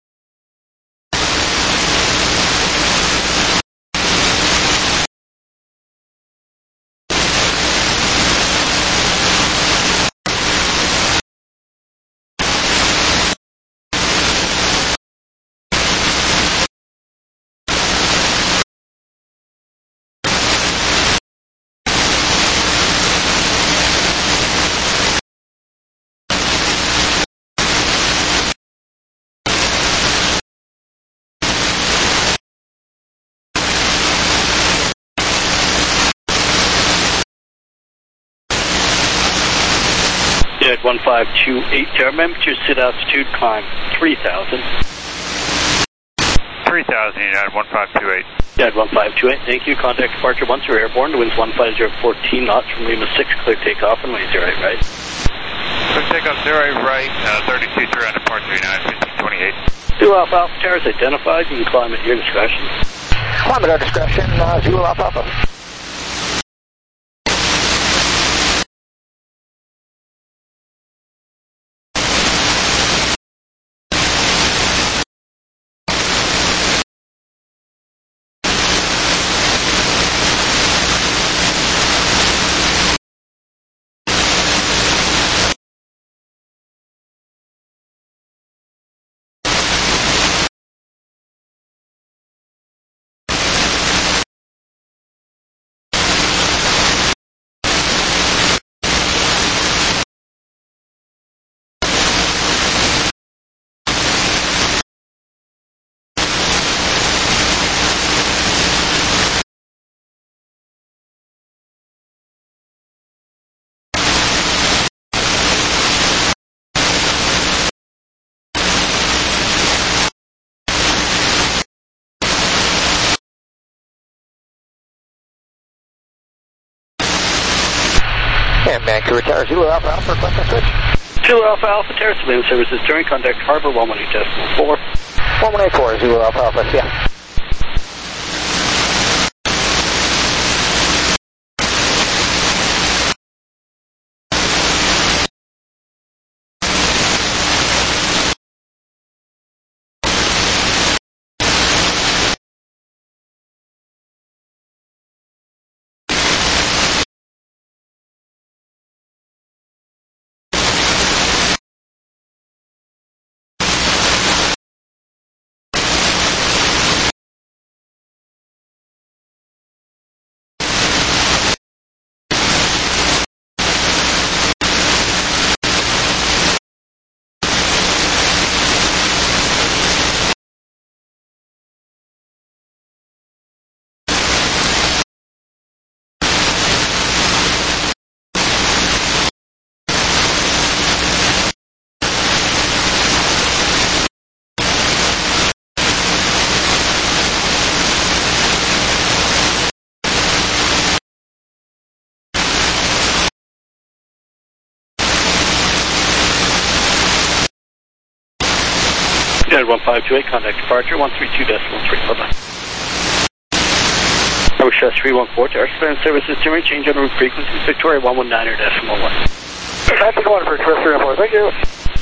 Jet 1528, Tower, remember to sit altitude, climb 3,000. 3,000, United 1528. United 1528, thank you. Contact departure 10 airborne, winds 15014 knots from Lima 6, clear takeoff and way 08 right. Clear takeoff 08 right, 32-3 on departure, United 1528. Zulu Alpha Alpha Tower is identified, you can climb at your discretion. Climb at our discretion, Zulu Alpha Alpha. And Vancouver Tower, Zulu Alpha Alpha, request switch. Zulu Alpha Alpha Tower, surveillance services during contact harbor 118.4. 1184, Zulu Alpha Alpha, yeah. United 1528, contact departure 132.3, bye-bye. Harbor Stress 314, Tower surveillance services during change on route frequency, Victoria 119.1. That's the one for Express 314, thank you.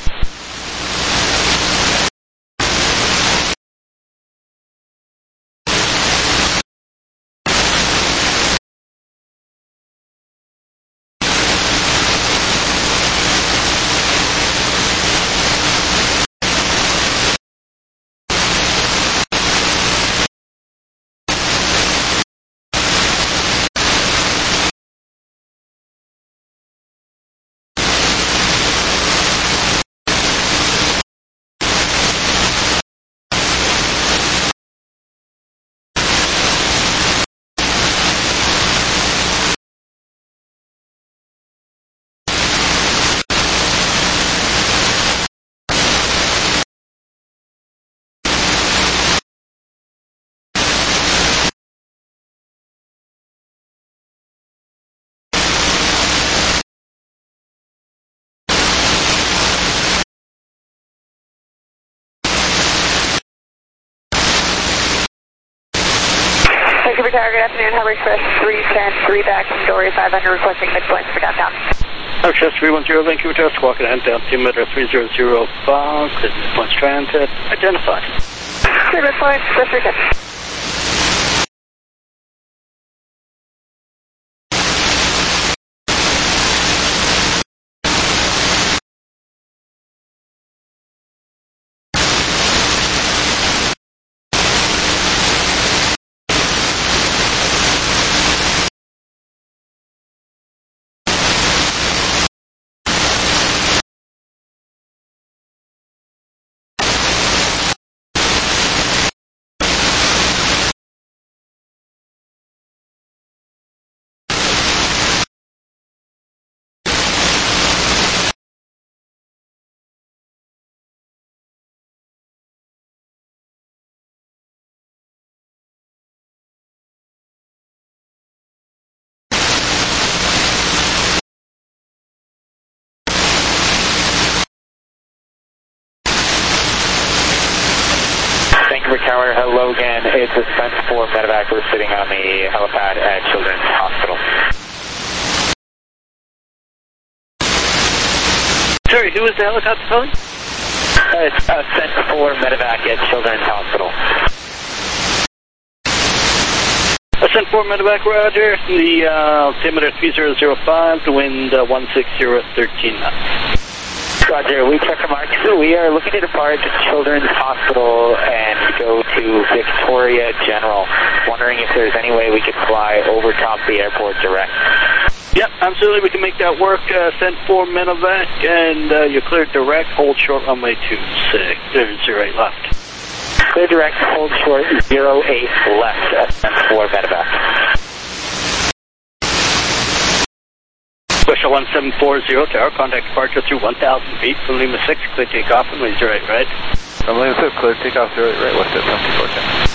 Vancouver Tower, good afternoon. Harbor Express 310, back from Dory 500, requesting midpoints for downtown. Harbor Express 310, Vancouver Tower, squawk and down, altimeter 3005, clear midpoints transit, identified. Clear midpoints, Express 310. It's a Cent 4 medevac. We're sitting on the helipad at Children's Hospital. Sorry, who was the helicopter calling? It's a Cent 4 medevac at Children's Hospital. A Cent 4 medevac, roger. The altimeter 3005, the wind 160 at 13 knots. Roger, we check remarks. We are looking to depart Children's Hospital and go to Victoria General. Wondering if there's any way we could fly over top the airport direct. Yep, absolutely. We can make that work. Cent 4 medevac, and you're cleared direct. Hold short runway 26. 08 left. Clear direct. Hold short 08 left at Cent 4 medevac. Special 1740 tower, contact departure through 1,000 feet from Lima 6, clear takeoff and Lima 08 right. From Lima 6, clear takeoff 08 right, west at 7410.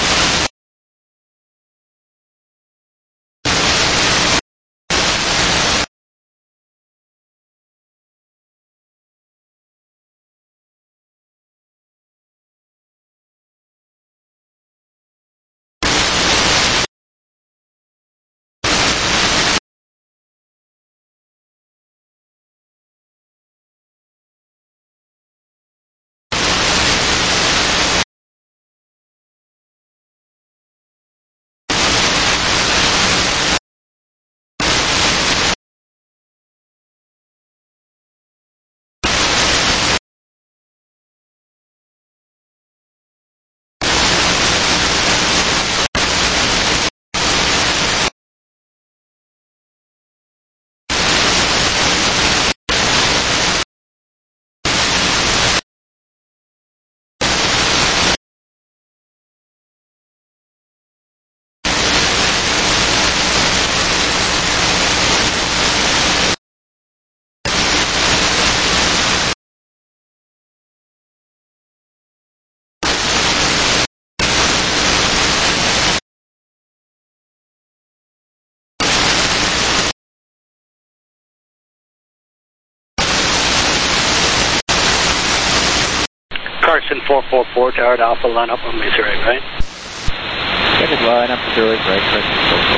Carson 444 tower at Alpha, line up on Lima 08 right. Second line up to 08 right, Carson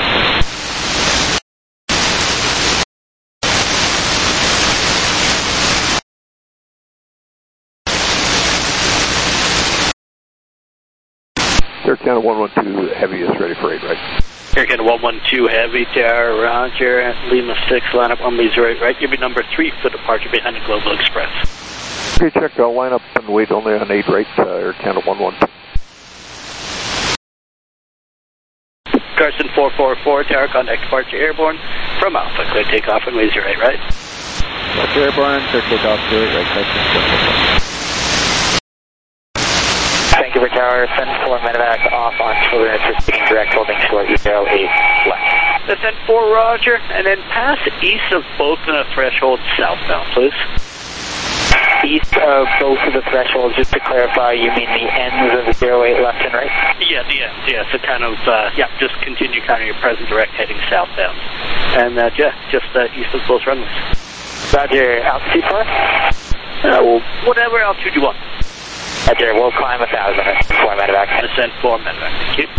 444. Air Canada 112 Heavy is ready for 8 right. Air Canada 112 Heavy tower, roger. Lima 6, line up on Lima 08 right. Give me number 3 for departure behind the Global Express. Okay, check. I'll line up and wait only on 8 right, Air Canada 112. Carson 444 tower, contact departure airborne from Alpha. Clear takeoff and Lima 08 right. Departure airborne, clear takeoff 08 right, Carson 444. Thank you for tower. Cent 4 medevac off on Children. It's proceeding direct, holding short 08 left. The Cent 4 roger, and then pass east of both in a threshold southbound, please. East of both of the thresholds, just to clarify, you mean the ends of the 08 left and right? Yeah, the ends, yeah. So kind of, just continue kind of your present direct heading southbound. And, just east of both runways. Roger, altitude for us? Whatever altitude you want. Roger, we'll climb 1,000 at 4 medevac. Ascent 4 medevac, thank you.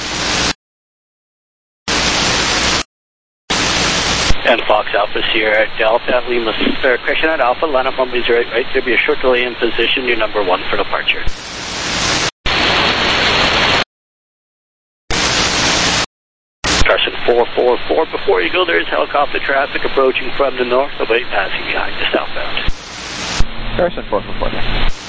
And Fox Alpha Sierra Delta, Lima, correction at Alpha, line up on Lima 08 right. There'll be a short delay in position, you're number 1 for departure. Carson 444, before you go, there is helicopter traffic approaching from the north, away passing behind the southbound. Carson 444.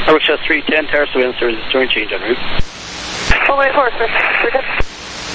Harbor Express 310, Tower Surveillance Service, joint change en route. 184, sir. 310.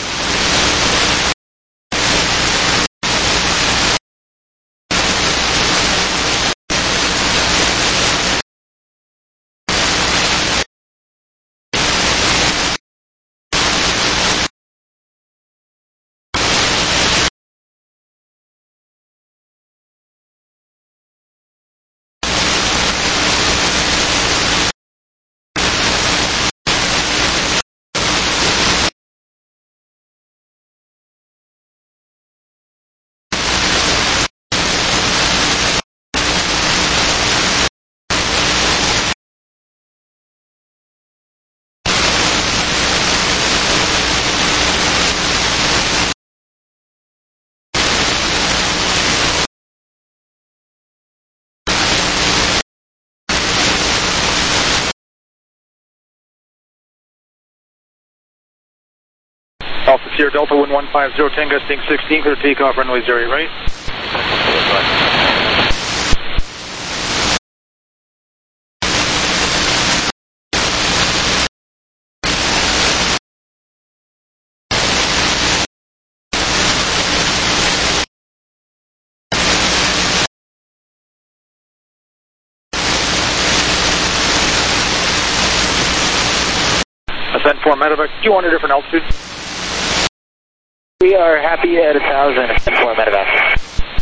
Alpha Sierra Delta 1150, 10 gusting 16, clear takeoff, runway 08 right. Ascent 4 medevac, do you want a different altitude? We are happy at 1,000, Ascent 4 medevac.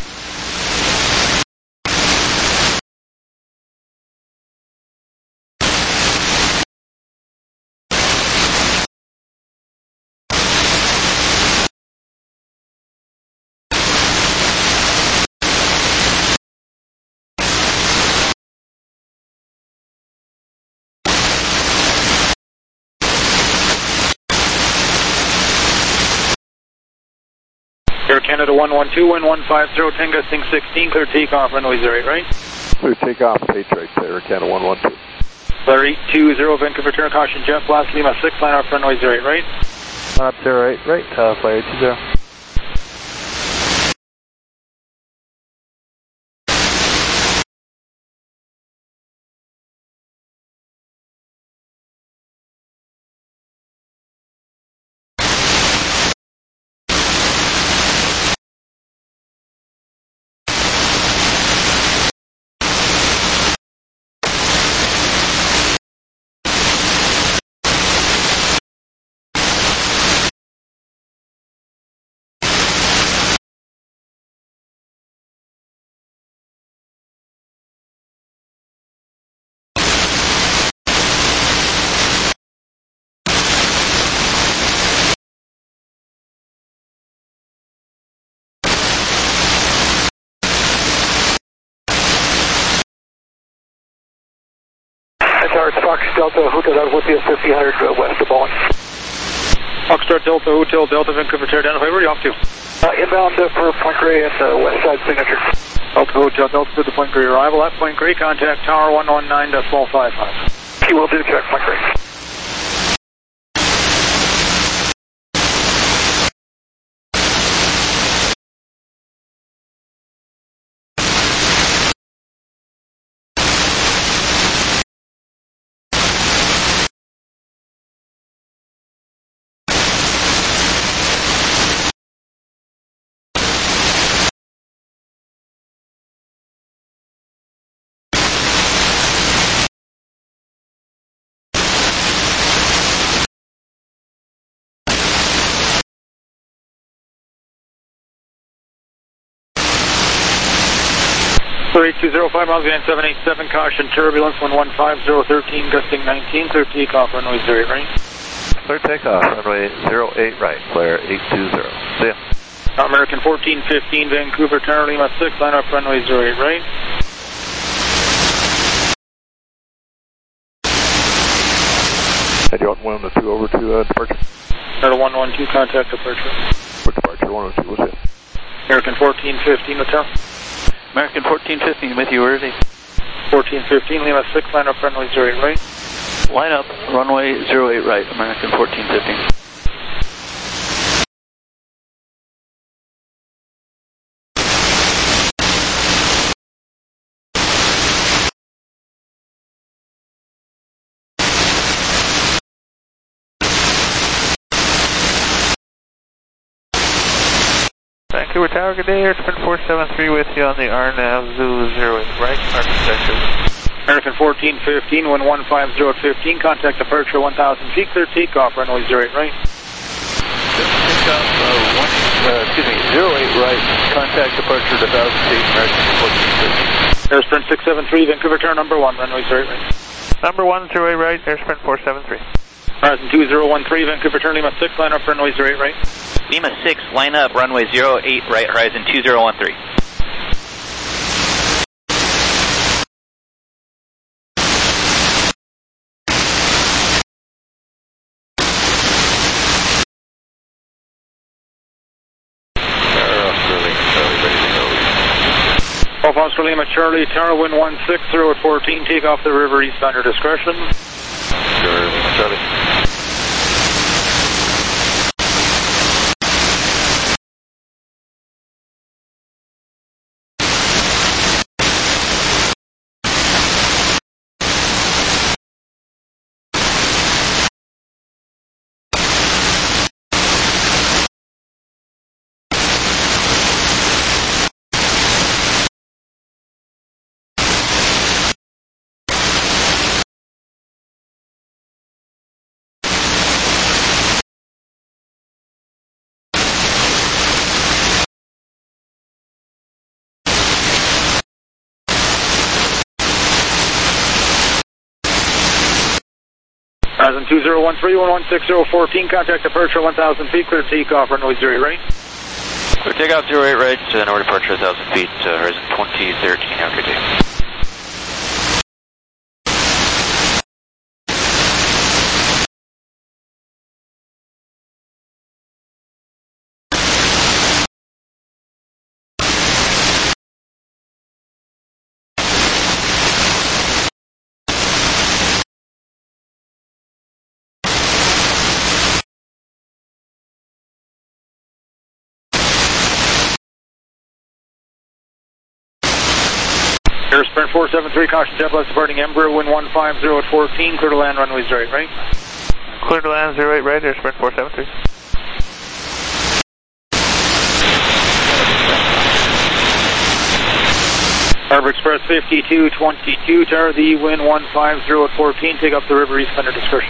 Air Canada 112, wind 150, 10 gusting 16, clear takeoff, runway 08 right. Clear takeoff, H right there, Air Canada 112. Flare 820, Vancouver, turn caution, jet blast, Lima 6, line off runway 08 right. Up 08 right, flare 820. Fox Delta Hotel Northwest 1500 west of Bowling. Foxtrot Delta Hotel Delta Vancouver, identify, where are you off to? Inbound for Point Grey at the west side signature. Delta Hotel Delta to the Point Grey arrival. At Point Grey, contact Tower 119.55. You will do, check Point Grey. Clear 8205 miles behind 787, caution turbulence 115, 13 gusting 19, clear takeoff, runway 08 right. Clear takeoff, runway 08 right, flare 820. See ya. American 1415, Vancouver, Tower Lima 6, line up runway 08 right. Head you want 112 over to departure? Delta 112, contact departure. For departure 112, we'll see ya. American 1415, hotel. American 1415, with you, where is he? 1415, Lima 6, line up runway 08 right. Line up, runway 08 right, American 1415. Vancouver Tower, good day. Airsprint 473 with you on the RNAV Zulu 08 right. American 1415, wind 150 at 15, contact departure 1,000 feet, clear takeoff, runway 08 right. Takeoff, 08 right, contact departure to 1,000 feet, American 1415. Airsprint 673, Vancouver Tower number 1, runway 08 right. Number 1, 08 right, Airsprint 473. Horizon 2013, Vancouver Tower Lima 6, line up, runway 08 right. Lima 6, line up, runway 08 right, Horizon 2013. Alpha Oscar Lima Charlie, Tower wind 160 at 14, take off the river east under discretion. Sure, Charlie. Horizon 2013, 116014, contact departure 1,000 feet, clear takeoff, runway 08 right. Clear takeoff 08 right, north departure 1,000 feet, Horizon 2013, have a good day. Airsprint 473, caution JetBlue departing Embraer, wind 150 at 14, clear to land, runway 08 right. Clear to land 08 right, Airsprint 473. Harbor Express 5222, Tower the wind 150 at 14, take up the river east under discretion.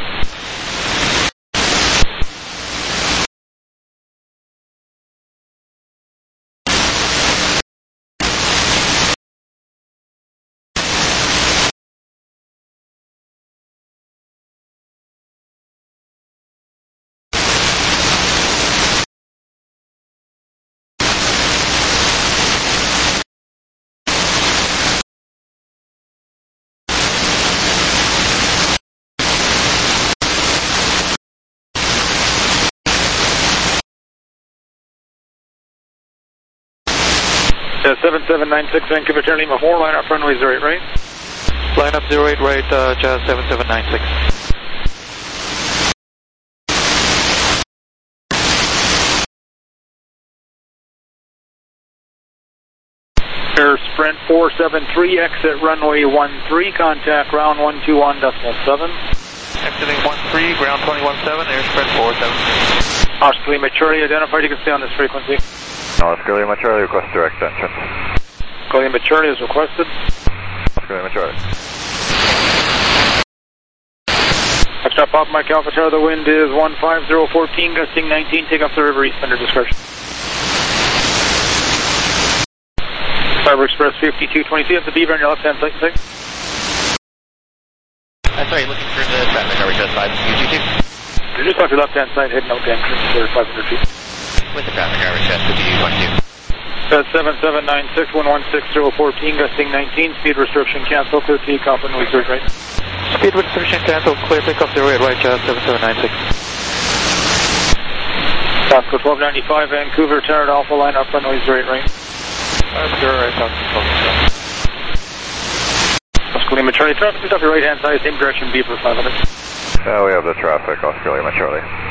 Jazz 7796, Vancouver Tower Lima 4, line up runway 08 right. Line up 08 right, Jazz 7796. Airsprint 473, exit runway 13, contact ground 121.7. Exiting 13, ground 217, Airsprint 473. Oscar Lima Charlie, identified, you can stay on this frequency. Oscar Lima Charlie, request direct entrance. Oscar Lima Charlie is requested. Oscar Lima Charlie. Stop off Mike Alpha Tower, the wind is 15014, gusting 19, take off the river east under discretion. Harbor Express 5222, at the Beaver on your left hand side, six. Sorry, looking through the traffic, are we just 5 UG2? You're just off your left hand side, heading out to entrance for 500 feet. With the traffic, are we just UG22? That's 7796, 116014, gusting 19, speed restriction cancel, clear takeoff and noise right. Speed restriction cancel, clear takeoff 08 right, Jazz 7796. Oscar 1295, Vancouver Tower Alpha, line up runway 08 right. Oscar right, Oscar Lima Charlie, traffic is off your right hand side, same direction, Beaver 500. We have the traffic, Oscar Lima Charlie.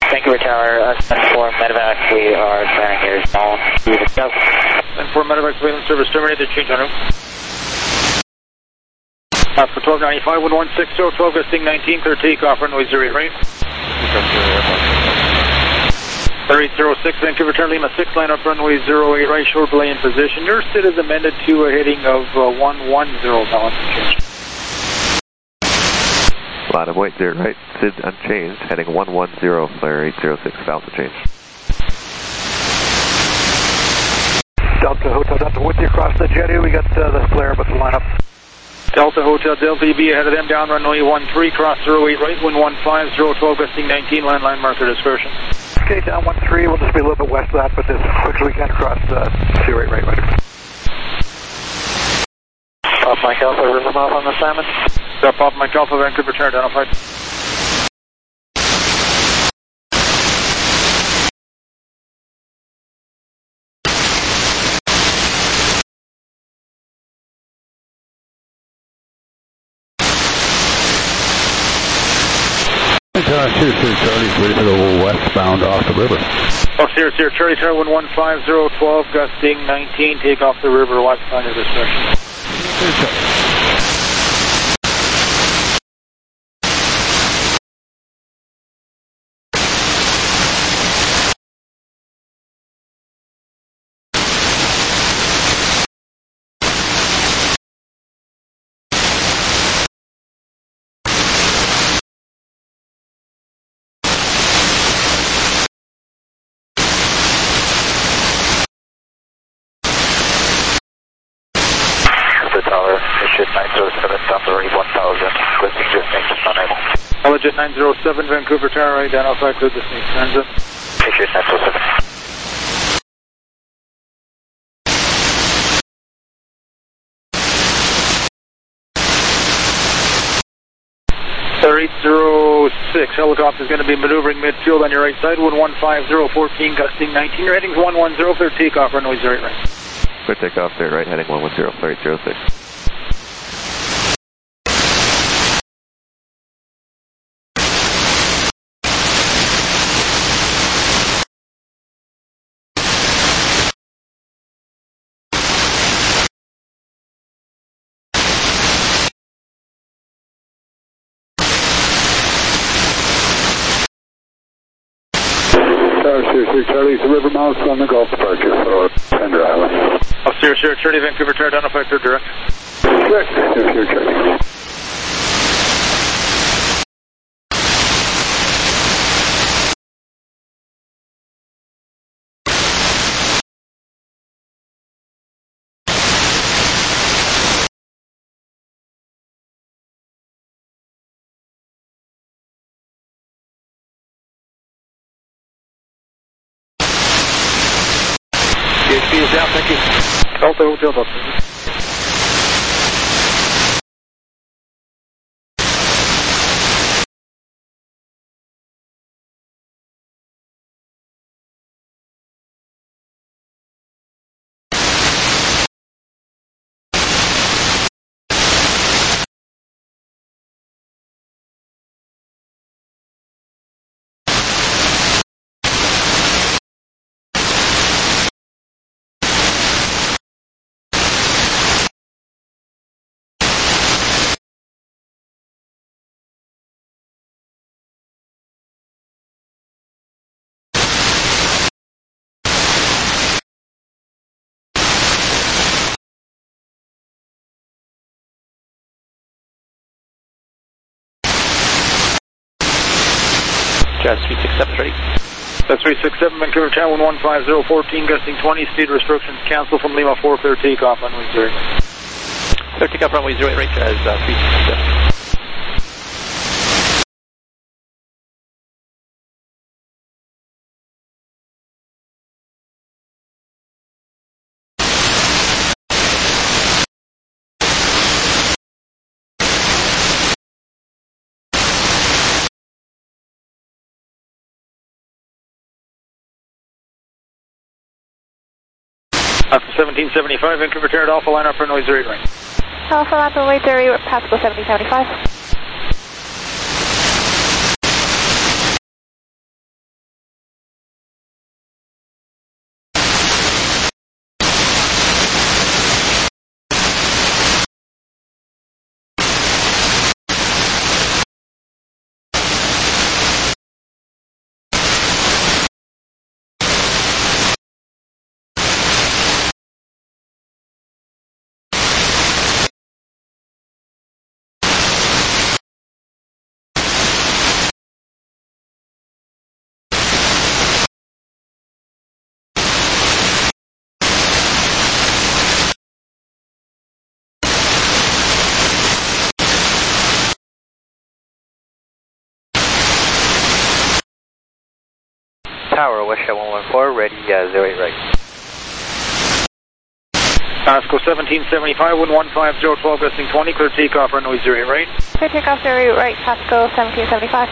Vancouver Tower, for medevac, we are standing here. Go. And for medevac surveillance service terminated, change on route. For 1295, 1160, 12 gusting 19, clear takeoff, runway 08 right. 3806, Vancouver Tower, Lima 6, line up runway 08 right, short belay in position. Your SID is amended to a heading of 110, balance change. Line of weight 0 right, SID unchanged, heading 110, flare 806, Alpha change. Delta Hotel Delta with you across the jetty, we got the flare with the lineup. Delta Hotel Delta EB ahead of them, down runway 13, cross 08 right, wind 15, 012 gusting 19, landline marker discretion. Okay, down 13, we'll just be a little bit west of that, but as quick as we can across 08 right. Pop Mike Alpha, River Mouth on the Salmon. Pop Mike Alpha, Vancouver Tower, identified. Sierra Charlie's ready to go westbound off the river. Sierra Charlie Tower, 115, 012, gusting 19, take off the river, watch find your discretion. Tower, Legit 907, Delta Read 1000, clearing just makes unable. Legit 907, Vancouver Tower, identify, clear the snake transit. Legit 907. Sir 806, helicopter is going to be maneuvering midfield on your right side, 115014, gusting 19, your heading's 110, clear takeoff, runway 08 right. Clear takeoff there, right, heading 110, flare 806. Sierra Charlie's the river mouth on the Gulf departure for Pender Island. Sierra Charlie, Vancouver Tower, identify, clear direct. Correct, Sierra Charlie. PHP is down, thank you. Delta Hotel Delta. Jazz 367 ready. That's 367, Vancouver Tower, 115014, gusting 20, speed restrictions canceled from Lima 4, clear takeoff, runway 08. Clear takeoff, runway 08 right, Jazz 367. Alpha 1775, Vancouver Tower, Alpha line up runway 08 right. Alpha line up runway 08, passable 1775. Tower, West 114, ready 08 right. Pasco 1775, 1150, 12 gusting 20, clear takeoff, runway 08 right. Clear takeoff 08 right, Pasco 1775.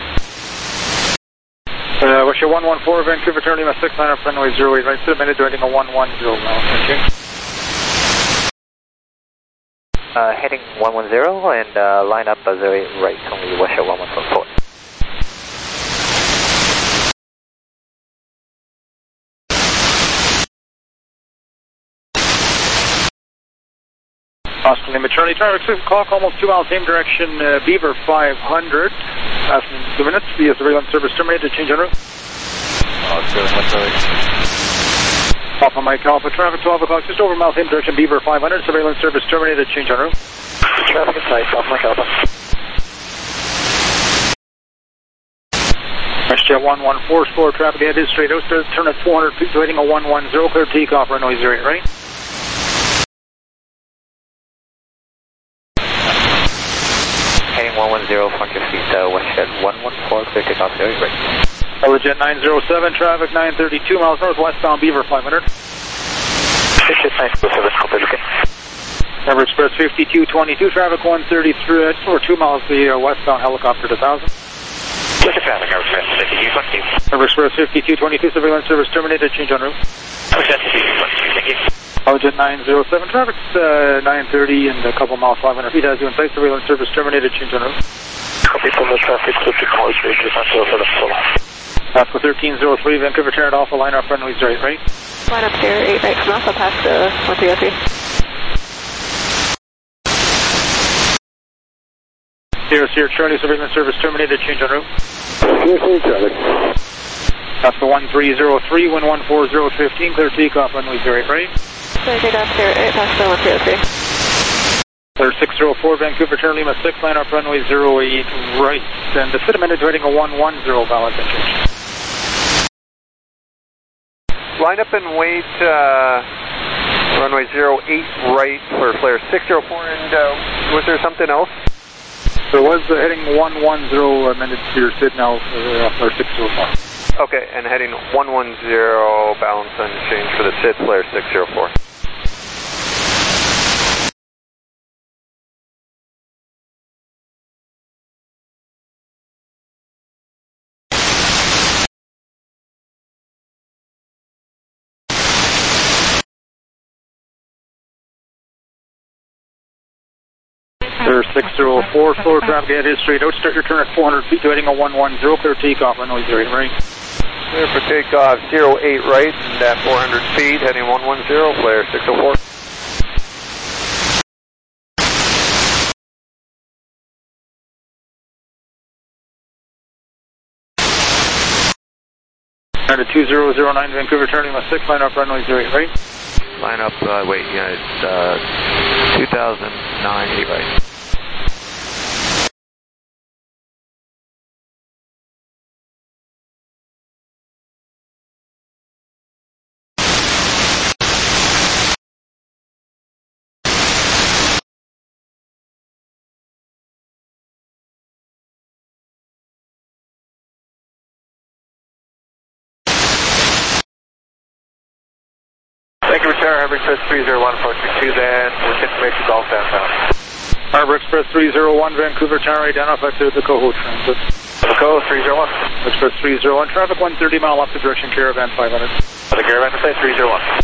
West 114, Vancouver, turn Lima 6, line up runway 08 right, submitted, heading a 110 now, thank you. Heading 110 and line up 08 right, only West 1114. Austin Lima Charlie, traffic 6 o'clock, almost 2 miles, same direction, Beaver 500. Passing 2 minutes, via surveillance service terminated, change en route. Alpha Mike Alpha, traffic 12 o'clock, just over mile, same direction, Beaver 500, surveillance service terminated, change en route. Traffic is tight, Alpha Mike Alpha. WestJet 114, sport traffic ahead is straight out, turn at 400 feet, heading a 110, clear takeoff, runway 08 right. Heading 110, front your feet, WestJet 114, clear takeoff 08 right. Jet 907, traffic 932 miles north, westbound Beaver 500. WestJet 907, copy, okay. River Express 5222, traffic 133, over 2 miles, the westbound helicopter to 1000. What's the traffic, River Express 5222? River Express 5222, surveillance service terminated, change en route. WestJet 5222, thank you. Jet 907, traffic 930 and a couple miles, 500 feet, as you in sight, surveillance service terminated, change en route. Copy from the traffic, 50 calls, 907, so long. Pasco 1303, Vancouver, Terra Alpha, line up runway 08 right. Line up 08 right from Alpha, Pasco 1303. 00 Charlie, surveillance service terminated, change en route. 00 Charlie. Pasco 1303, wind 14015, clear takeoff, runway 08 right. Clear takeoff 08, Pasco 1303. Clear 604, Vancouver, turn Lima 6, line up runway 08 right. And the fit a minute, heading a 110, balance and change. Line up and wait, runway 08 right for flare 604, and was there something else? There was heading 110, minutes to your SID now, flare 604. Okay, and heading 110, balance and change for the SID, flare 604. Clear 604, slower traffic ahead is straight out, start your turn at 400 feet, heading a 110, clear takeoff, runway 08 right. Clear for takeoff 08 right, and at 400 feet, heading 110, flare 604. At 2009, Vancouver, turning a 6, line up runway 08 right. Line up, wait, yeah, it's 2009, 8 right. Thank you, Return Harbor Express 301-422, then we'll get to Golf downtown. Harbor Express 301, Vancouver, Tower, identify to the Coho Transit. Coho 301. Express 301, traffic 130 mile opposite direction, Caravan 500. The Caravan to say 301.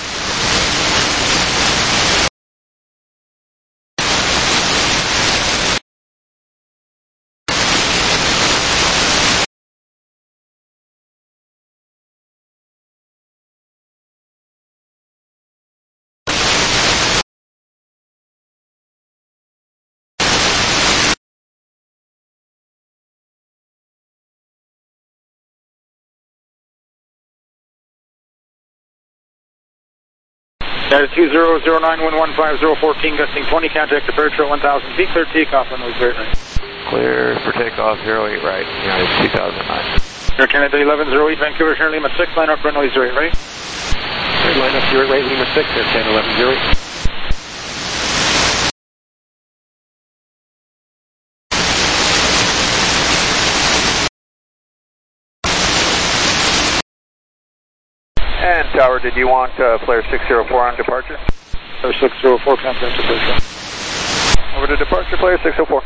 United 2009, wind 150, gusting 20, contact departure at 1,000 feet, clear takeoff, runway 08 right. Clear for takeoff 08 right, United 2009. Air Canada 1108, Vancouver, turn Lima 6, line up runway 08 right. Line up 08 right, Lima 6, Air Canada 1108. And Tower, did you want flare 604 on departure? Flare 604, contact departure. Over to departure, flare 604.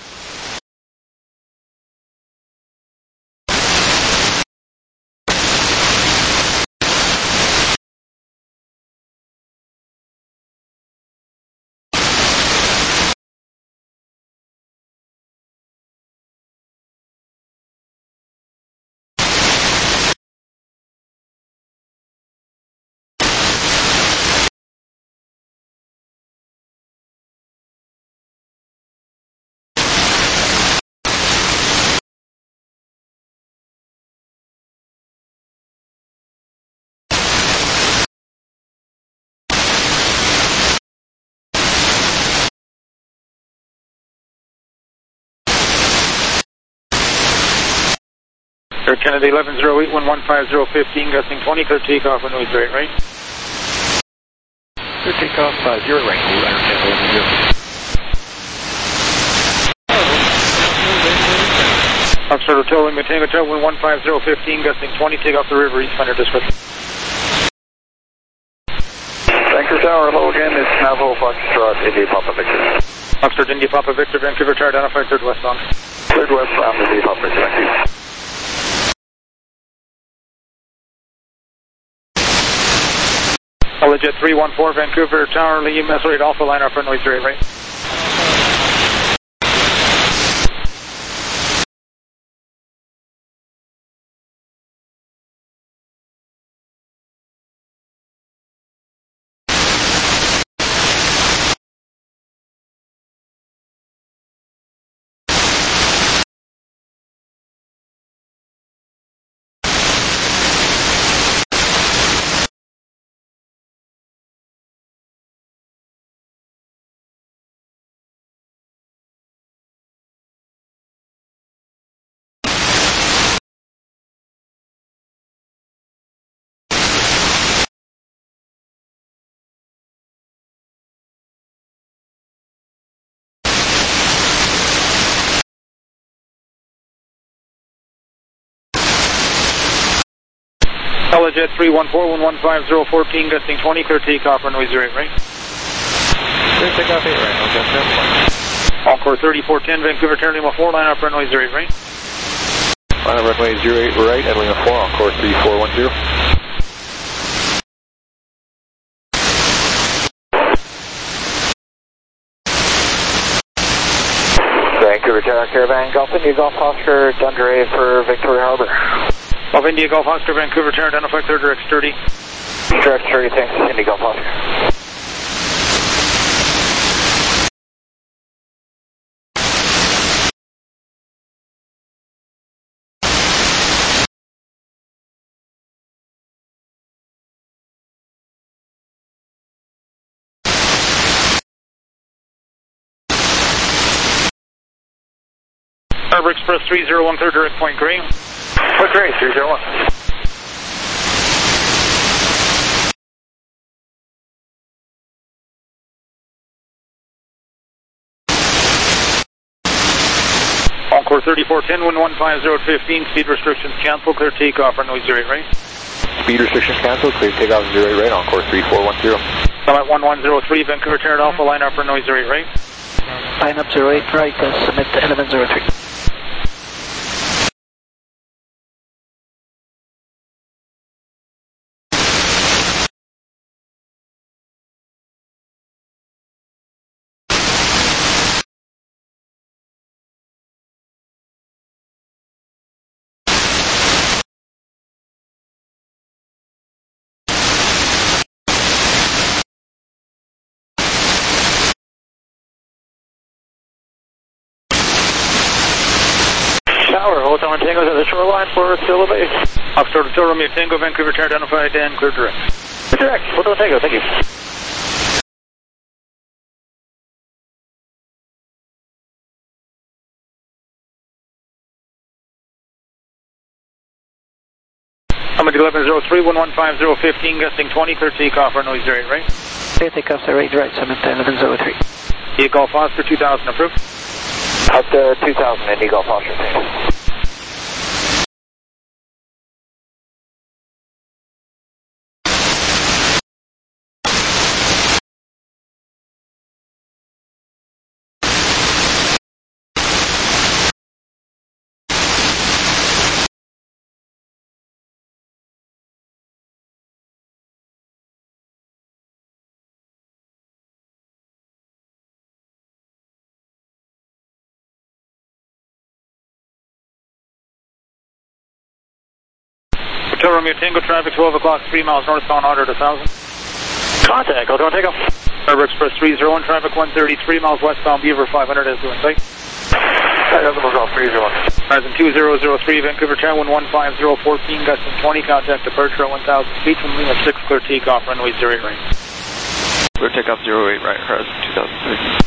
Air Canada 1108, 15015, gusting 20, clear takeoff, runway 08 right. Clear takeoff, 0 right, Air Canada 1108. Foxtrot Hotel, Lima Tango Hotel, 15015, gusting 20, take off the river, east under description. Vancouver Tower, hello again, it's Navajo Foxtrot, India Papa Victor. Foxtrot, India Papa Victor, Vancouver Tower, identified third westbound. Third westbound, India Papa Victor, thank you. Jet 314, Vancouver Tower, Lima, sorry, Alpha line up runway 08 right. Jet 314, 15014, gusting 20, clear takeoff, runway 08 right. Clear takeoff 8 right, I'll just Encore 3410, Vancouver Tower, Lima 4, line up runway 08 right. Line up runway 08 right, at Lima 4, Encore 3410. Vancouver Tower, Caravan, Golf India, Golf Oscar, Dundray for Victoria Harbor. Golf India, Golf Oscar, Vancouver Tower, identify third direct 30. Direct 30, thanks, India, Golf Oscar. Harbor Express 301, third direct point green. Point green, 301. Encore 3410, 150 speed restrictions cancel, clear takeoff, runway 08 right. Speed restrictions canceled, clear takeoff 08 right, Encore 3410. Summit 1103, Vancouver Tower, Alpha, line up runway 08 right. Line up 08 right, submit 1103. Tower, Hotel Tango's at the shoreline for Silla Bay. Foxtrot Hotel, Romeo Tango, Vancouver Tower, identified and clear direct. Clear direct, Hotel Tango, thank you. Summit 1103, 15015, gusting 20, clear takeoff, runway 08 right. Clear takeoff 08 right, Summit 1103. India Golf Oscar 2000 approved. Up to 2000, India Golf Oscar, thank you. Hotel Romeo Tango traffic 12 o'clock, 3 miles northbound, order at 1,000. Contact, Hotel Tango. Harbor Express 301, traffic 130, 3 miles westbound, Beaver 500 as doing sight. Horizon 2003, Vancouver Tower 115014, gusting 20, contact departure at 1,000 feet from Lima 6, clear takeoff, runway 08 right. Clear takeoff 08 right, Horizon 2003.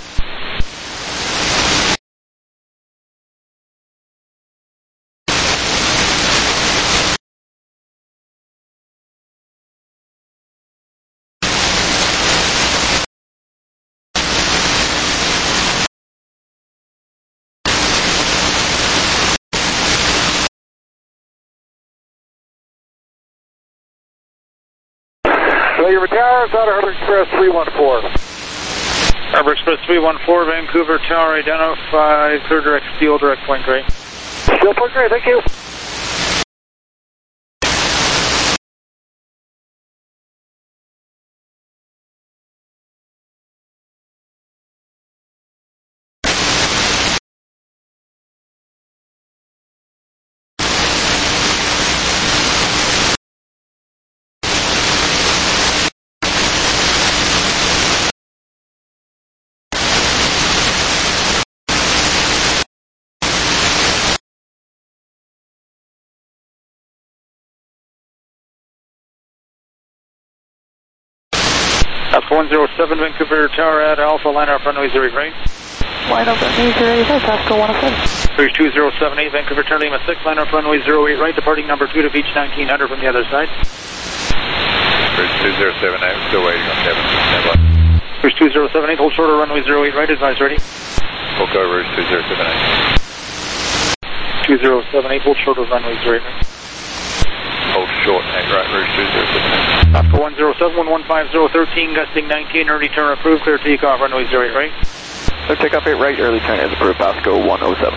Vancouver Tower, out of Harbor Express 314. Harbor Express 314, Vancouver Tower, identified, clear direct steel, direct point gray. Steel point gray, thank you. Alpha 107, Vancouver Tower at Alpha, line up runway 08 right. Line up runway 08 right, Pasco 107. Bridge 2078, Vancouver Turn Lima 6, line up runway 08 right, departing number 2 to Beach 1900 from the other side. Bridge 2078, still waiting on Kevin. Bridge 2078, hold shorter runway 08 right, advise ready. Hold over, Bridge 2078. 2078, hold shorter runway 08 right. Hold short, right, Bridge 2078. Oscar 107, 115013, gusting 19, early turn approved, clear takeoff, runway 08 right. Clear takeoff 8 right, early turn is approved, Pasco 107.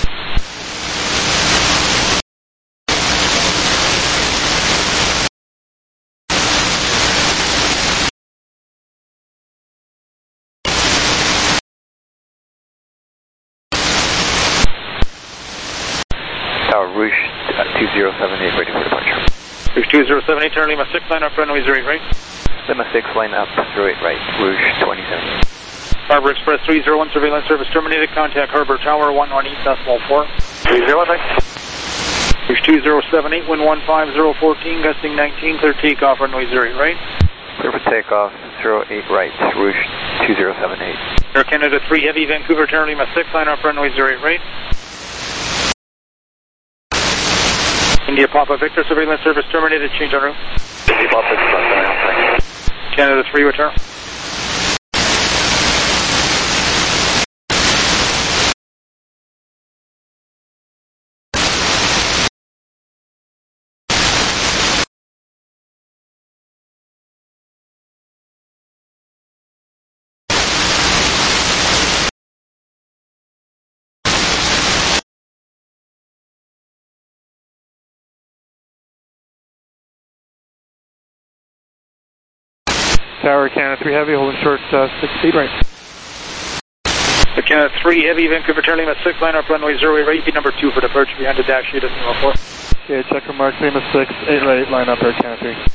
Tower Rouge 2078, waiting for departure. Rouge 2078, turn Lima 6, line up runway 08 right. Lima 6, line up 08 right, Rouge 2078. Harbor Express 301, surveillance service terminated, contact Harbor Tower 118.4. 301, thanks. Rouge 2078, wind 15014, gusting 19, clear takeoff, runway 08 right. Clear for takeoff 08 right, Rouge 2078. Air Canada 3 Heavy, Vancouver Tower Lima 6, line up runway 08 right. India Papa Victor, surveillance service terminated, change en route. India Papa Victor, thanks. Canada 3, return. Tower Canada 3 Heavy, holding short 6 feet right. Canada 3 Heavy, Vancouver Tower Lima 6, line up runway 08 right, number 2 for departure behind the dash sheet at Lima 4. Okay, check from Mark Lima 6, 8 right, line up Air Canada 3.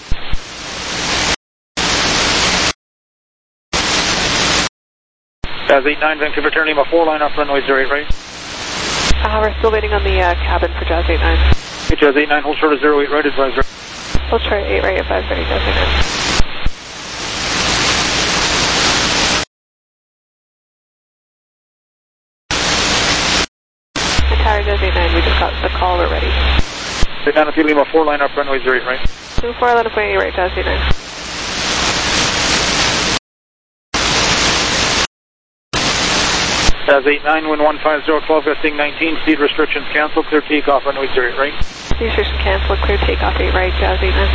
Jazz 89, Vancouver Tower Lima 4, line up runway 08 right. We're still waiting on the cabin for Jazz 89. Okay, Jazz 89, hold short of 08 right, advise ready. Hold short 8 right, advise ready, Jazz 89. Tower Jazz 89, we just got the call, we're ready. 89 at Lima 4, line up runway 08 right. Lima 4, line up runway 8 right, Jazz 89. Jazz 89, wind 15012, gusting 19, speed restrictions canceled, clear takeoff, runway 08 right. Speed restriction canceled, clear takeoff 8 right, Jazz 89.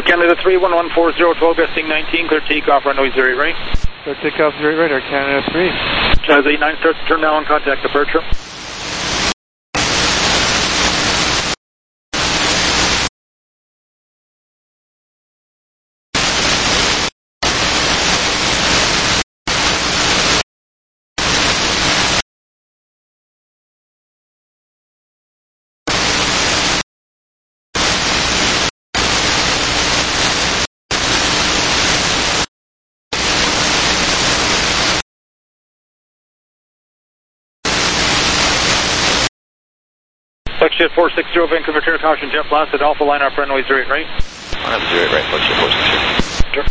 Canada 31140, 12 gusting 19, clear takeoff, runway 08 right. Clear takeoff 08 right, Air Canada 3. Jazz 89 starts to turn now on contact departure. Flex 460, Vancouver Tower, caution jet blast at Alpha line up runway 08 right. I have 08 right, Flex 460. Sure.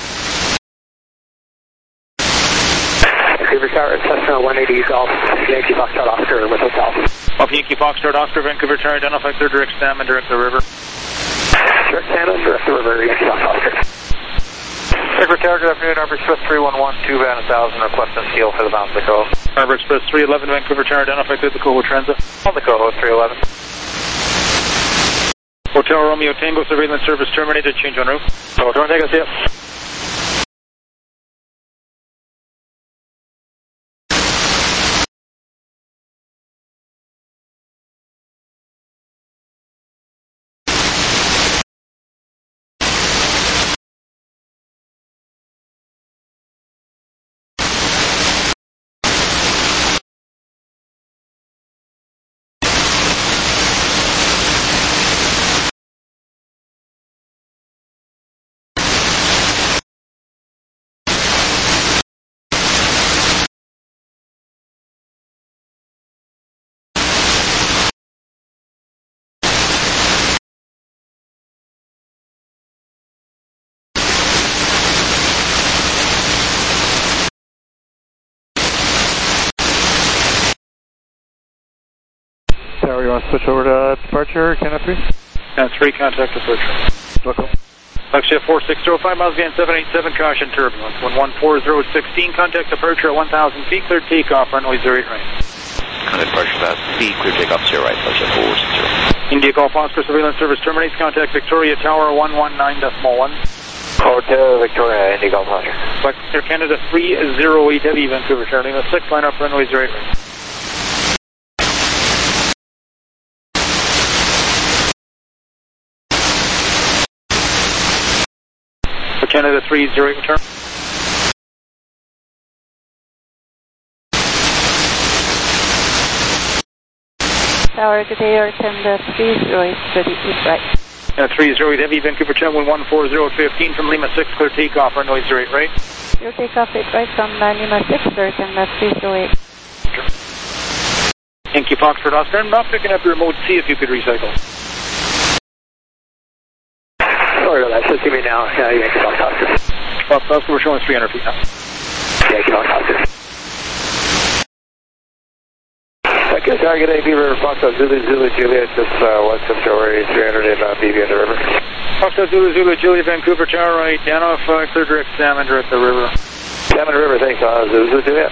Vancouver Tower, Cessna 180 Golf, Yankee Foxtrot Oscar with hotel. Off Yankee Foxtrot Oscar, Vancouver Tower, identify clear direct SAM and direct the river. Direct SAM and direct the river, Yankee Foxtrot Oscar. Vancouver Tower, good afternoon, Arbor Express 311, 2 Van 1000, request and seal for the bounce of the Coho. Arbor Express 311, Vancouver Tower, identify clear the Coho Transit. On the Coho, 311. Hotel Romeo Tango, surveillance service terminated, change en route. Hotel Tango, see ya. Tower, you want to switch over to departure, Canada 3? Canada 3, contact departure. Local. Flex 460, 5 miles again, 787, caution turbulence. 114016, contact departure at 1,000 feet, clear takeoff, runway 08 right. Contact departure 1,000 feet, clear takeoff 0 right, Flex 460. India Golf Oscar surveillance service terminates, contact Victoria Tower 119.1. Hotel Victoria, India Golf Oscar. Flex Air Canada 308 Heavy, Vancouver Tower, Lima 6, line up runway 08 right. Canada 308 return. Tower, good day, Air Canada 308, steady, east right. 308 Heavy, Vancouver Tower, 114015 from Lima 6, clear takeoff, runway 08 right. Clear takeoff 8 right from Lima 6, Air Canada 308. Yankee Foxtrot Oscar, I'm not picking up your remote, see if you could recycle. Sorry about that, so see me now, Yankee Foxtrot Oscar. Oscar, we're showing 300 feet now. Yankee Foxtrot Oscar. Okay, target A, Beaver, Foxtrot Zulu, Juliet, just west of Shore, 300 in BV on the river. Foxtrot Zulu, Juliet, Vancouver Tower, right, down off clear direct SAM and direct the river. SAM and river, thanks, Zulu, Juliet.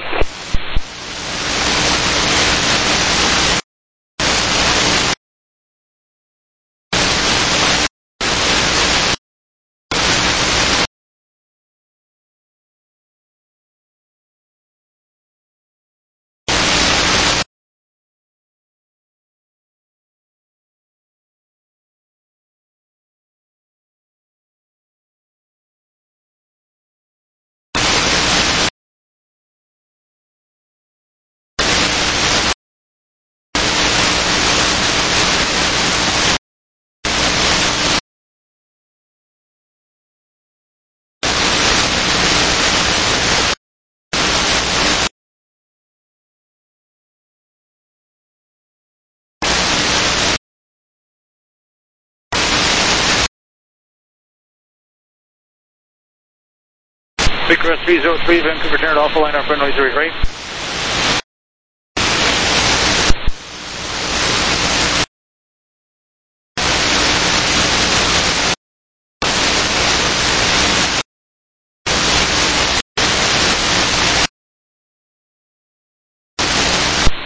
Victoria 303, Vancouver Tower, Alpha line up runway 08 right.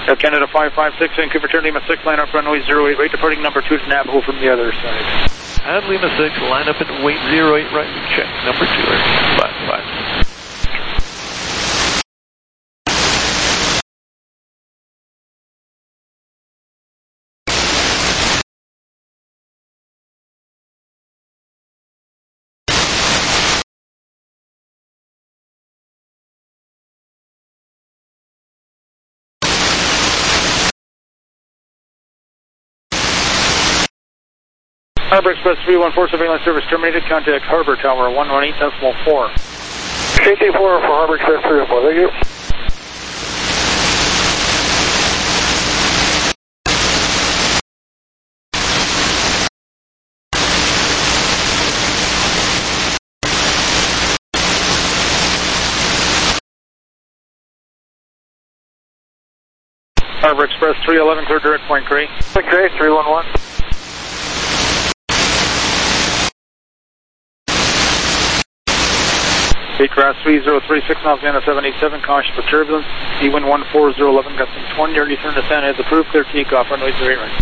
Air Canada 556, Vancouver, turn Lima 6, line up runway 08 right, departing number 2 to Navajo from the other side. At Lima 6, line up and wait 08 right, check number 2, Air 556. Harbor Express 314, surveillance service terminated. Contact Harbor Tower 118.4. KT4 for Harbor Express 314, thank you. Harbor Express 311, clear direct point, Gray. Okay, 311. Cross 3036 miles, Vienna 787, caution for turbulence. Wind 14011, gusting 20, early turn to Santa is approved, clear takeoff, runway 08 right.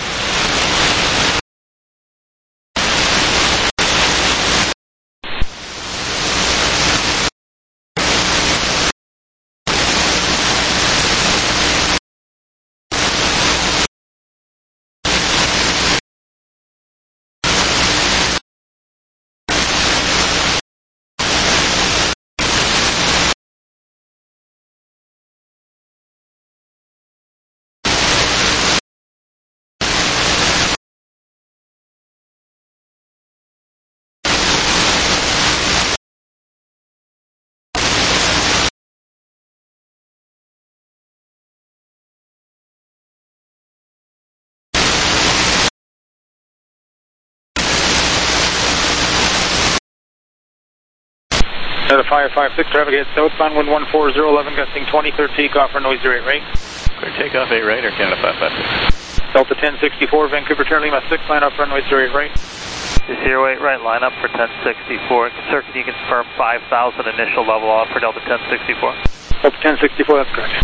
At a 556, traffic head southbound, wind 14011, gusting 20, clear takeoff, runway 08 right. Clear takeoff 8 right, Air Canada 556. Delta 1064, Vancouver, turn Lima 6, line up, runway 08 right. 08 right, line up for 1064. Sir, can you confirm 5,000 initial level off for Delta 1064? Delta 1064, that's correct.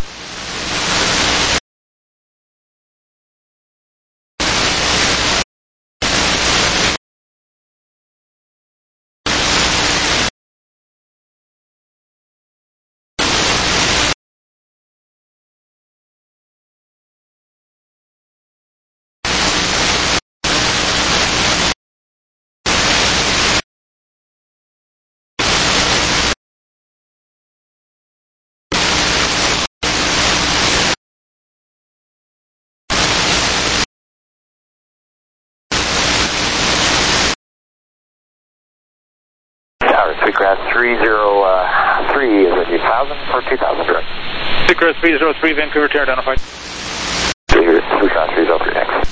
Seacrest 303 is it 2000 or 2000 direct? Seacrest 303, Vancouver, tear identified. Seacrest 303 next.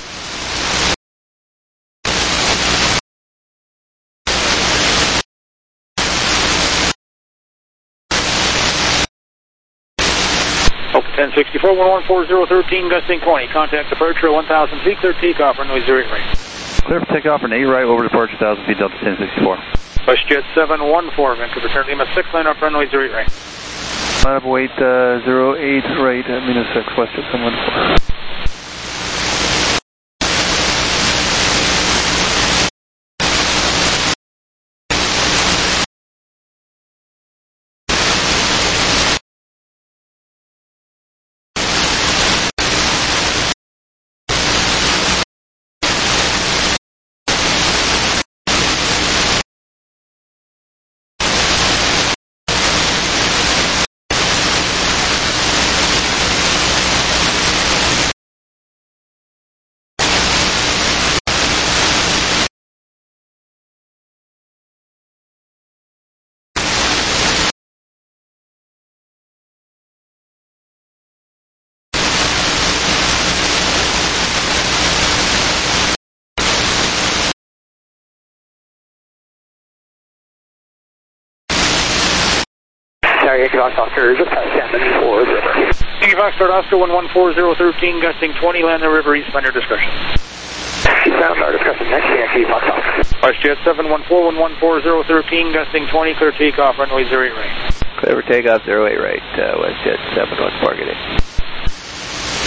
Delta 1064, 114013, gusting 20, contact departure 1000 feet, clear takeoff, runway 08 right. Clear for takeoff for 8 right, over departure 1000 feet, Delta 1064. WestJet 714, Vancouver, turn Lima 6, line up, runway 08 right. Line up, wait 08 right, Lima 6, WestJet 714. Yankee Foxtrot, just past San Benito River. Yankee Foxtrot, Oscar 114013, gusting 20, land the river, east on your discretion. Eastbound, our discretion, next Yankee Foxtrot. WestJet 714, 114013, gusting 20, clear takeoff, runway 08 right. Clear for takeoff 08 right, WestJet 71 targeting.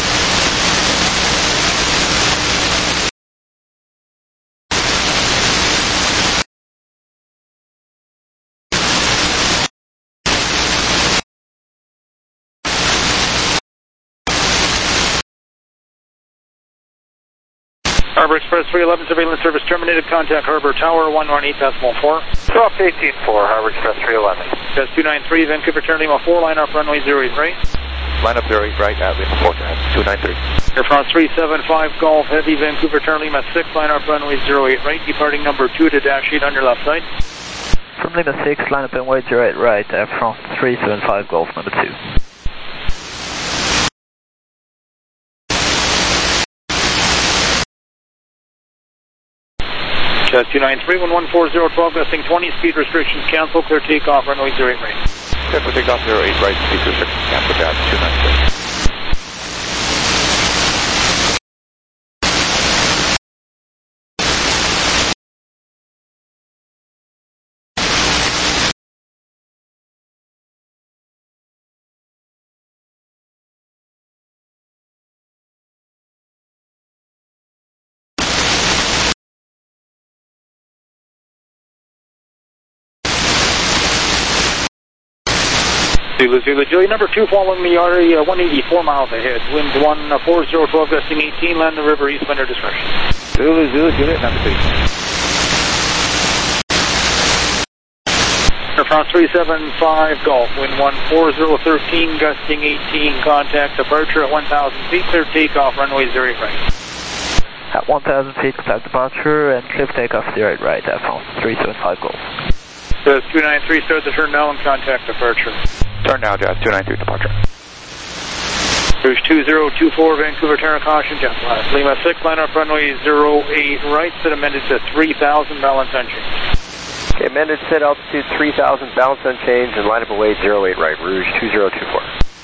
Harbor Express 311, surveillance service terminated. Contact Harbor Tower 118.4. Drop 18-4, Harbor Express 311. Just 293, Vancouver, turn Lima 4, line up runway 08 right. Line up 08 right at Lima 4, 293. Air France 375 Golf, heavy, Vancouver, turn Lima 6, line up runway 08 right, departing number 2 to dash 8 on your left side. From Lima 6, line up and wait 08 right, Air France 375 Golf, number 2. Just 293, 1140, 12, gusting 20, speed restrictions cancel, clear takeoff, runway 08 right. Clear for takeoff 08 right, speed restrictions cancel, Jazz 293. Zulu, Zulu, Julie, number 2 following me, area 184 miles ahead. Wind 140, 12, gusting 18, land the river east under discretion. Zulu, Zulu, Juliet, number 3. Air France 375 Golf, wind 140, 13, gusting 18, contact departure at 1,000 feet, clear takeoff, runway 08 right. At 1,000 feet, contact departure and clear takeoff 08 right, Air France 375 Golf. Says 293, start the turn now and contact departure. Turn now, Jazz 293, departure. Rouge 2024, Vancouver, turn caution, jet blast. Lima 6, line up runway 08 right, set amended to 3,000, balance unchanged. Okay, amended set altitude 3,000, balance unchanged, and line up away 08 right, Rouge 2024.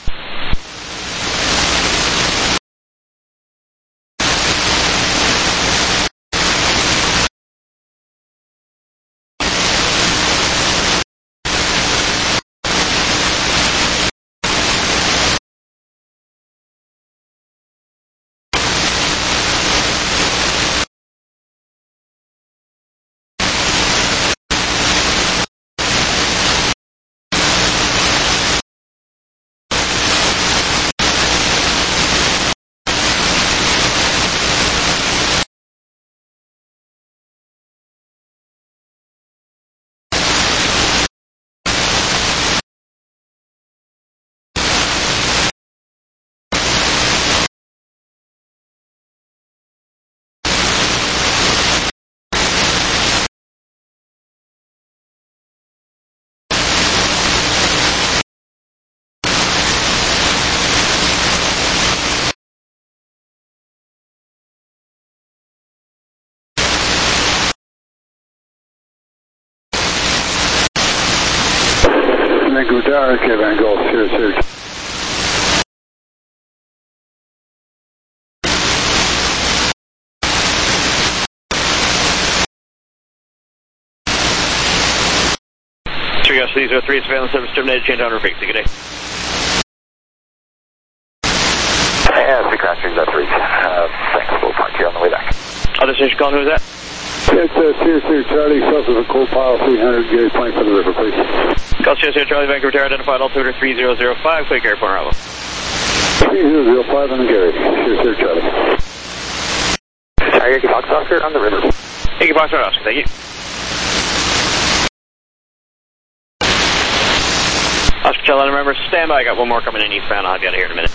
Vancouver Tower, K-Van Golf, 06. Trigas 303, surveillance service terminated, change on frequency, good day. Yeah, 3 cross 303. Thanks, we'll park here on the way back. Other station calling, who is that? It's Sirius Charlie, south of the coal pile, 300, Gary Point for the river, please. Call Sirius Charlie, Vancouver Tower, identified altimeter 3005, quick airport arrival. 3005 on the Gary, Sirius Charlie. Sorry, Yankee Fox Oscar on the river. Yankee Fox Oscar, thank you. Oscar Charlie, remember, stand by, I got one more coming in eastbound, I'll have you out of here in a minute.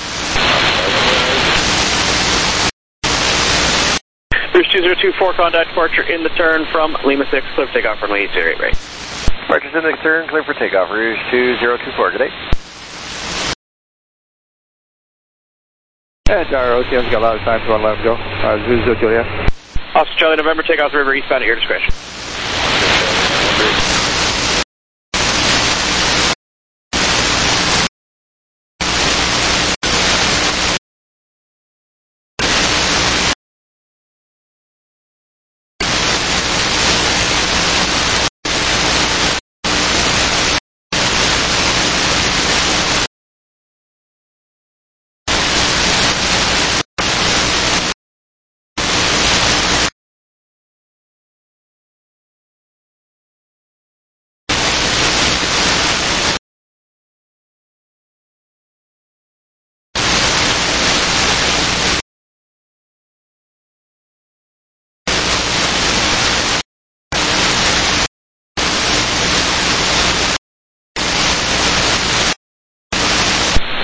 Rouge 2024, contact departure in the turn from Lima 6, clear for takeoff runway 08 right. Departure's in the turn, clear for takeoff, Rouge 2024, good day. And our OTM's got a lot of time, so I'll let him go. Zulu, Juliet. Oscar Charlie, November, takeoff river eastbound at your discretion.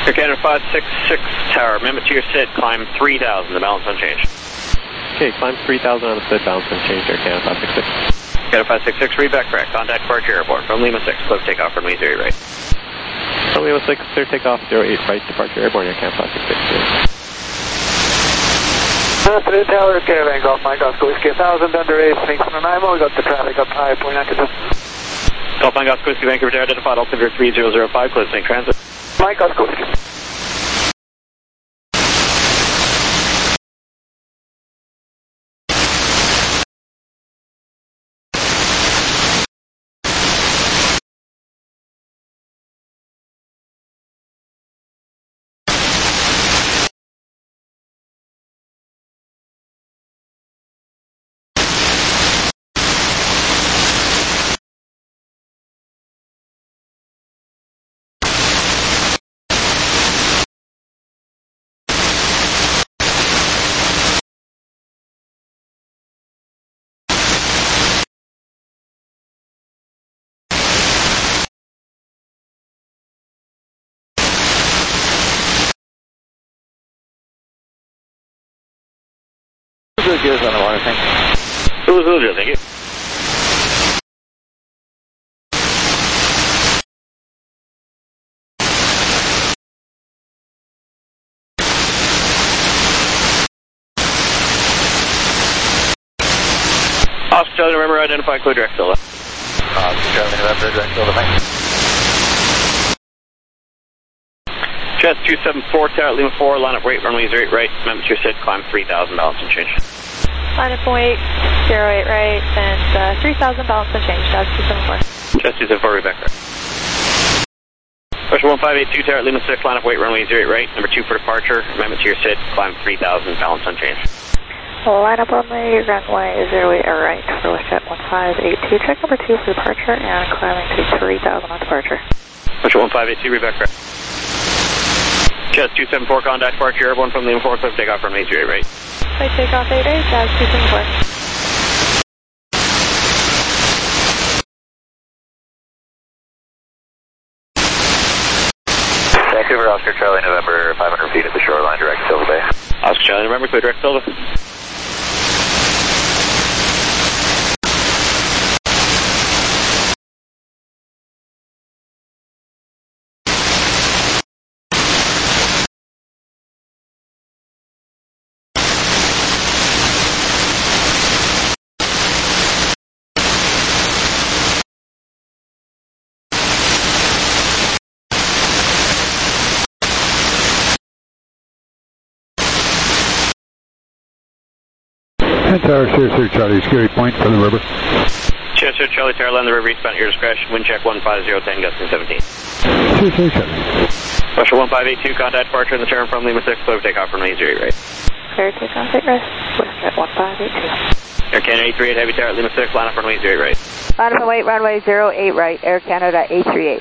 Air Canada 566 Tower, remember to your SID, climb 3,000, the balance unchanged. Okay, climb 3,000 on the SID, balance unchanged, Air Canada 566. Canada 566, read back correct. Contact departure airborne from Lima 6, close takeoff from Lima 08 right. From Lima 6, clear takeoff 08 right, departure airborne, Air Canada 566. Afternoon Tower, Caravan Golf Mike Oscar Whiskey 1000, under 8, Phoenix Nanaimo, we got the traffic up high, point active. Golf Mike Oscar Whiskey, Vancouver Tower, identified altimeter 3005, close link transit. Mike Oscar Whiskey. Gears on the water, thank you. Thank you. Oscar Charlie November, identify clear direct Silva. Oscar Charlie November, direct Silva, thank you. Chest 274 Tower, Lima 4, line up rate, runway 08 right, remember to your SID, climb 3,000, balance unchanged. Line up weight, 08 right, and 3,000 balance unchanged, Jazz 274. Chest 274, read back correct. Question 1582 Tower, Lima 6, line up weight, runway 08 right, number 2 for departure, remember to your SID, climb 3,000, balance unchanged. Line up runway 08 right for WestJet 1582, check number 2 for departure, and climbing to 3,000 on departure. Question 1582, read back correct. Chest 274, contact departure airborne from Lima 4, cliff takeoff from 828 right. Flight takeoff 88, Jazz 274. Vancouver, Oscar Charlie November, 500 feet at the shoreline, direct Silva Bay. Oscar Charlie November, clear direct Silva. Tower, Sierra Charlie, Scary Point from the river. Sierra Charlie Tower, land the river eastbound at your discretion, wind check 15010, gusting 17. Sierra Charlie. Special 1582, contact departure in the turn from Lima 6, clear takeoff from 808 right. Clear takeoff 8 right, WestJet 1582. Air Canada 838, heavy tower at Lima 6, line up runway 08 right. Line up and wait, runway 08 right, Air Canada 838.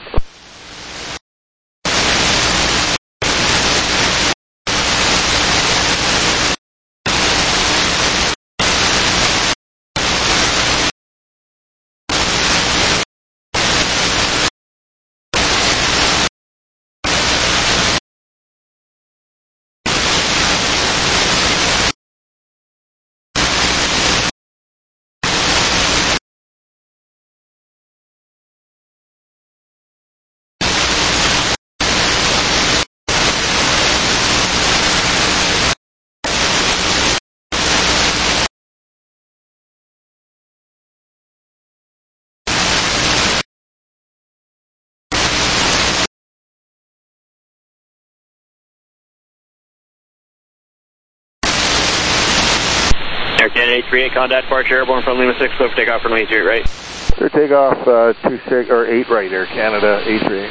Air Canada 838, contact departure airborne from Lima 6, clear takeoff from 828 right. Clear takeoff 8 right, Air Canada 838.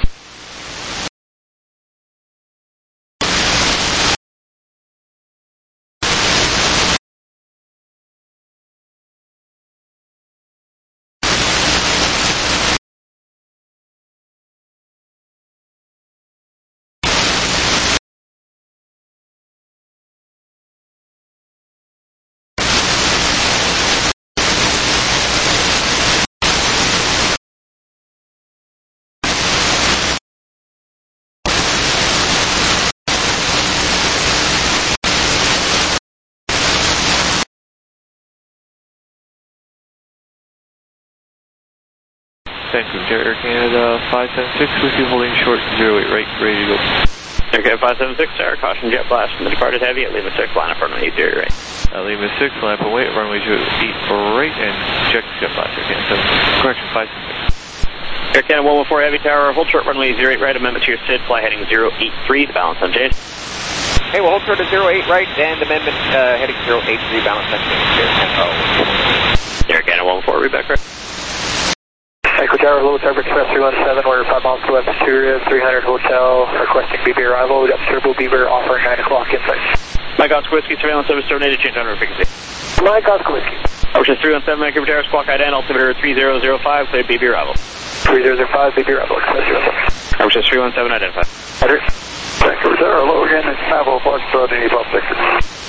Vancouver, Air Canada 576 with you holding short 08 right, ready to go. Okay, 576, Tower, caution jet blast from the departed heavy at Lima 6, line up runway 80 right. Lima 6, line up and wait, runway 28 right, and check jet blast, Air Canada 7, correction 576. Air Canada 114 Heavy Tower, hold short runway 08 right, amendment to your SID, fly heading 083, the balance unchanged. Hey, we'll hold short to 08 right, and amendment heading 083, balance unchanged. Air Canada 114, read back right. Echo Tower, Little Turbo Express 317, we're 5 miles to west of Turia, 300 Hotel, requesting BB arrival. We got Turbo Beaver offering 9 o'clock inside. Mike Oscar Whiskey, surveillance service terminated, change on frequency. Mike Oscar Whiskey. Ocean 317, Vancouver Tower, squawk ID, altimeter 3005, clear BB arrival. 3005, BB arrival, Express 317. Ocean 317, identify. Roger. Vancouver Tower, hello again, it's Bravo, Foxtrot, India, Papa Victor.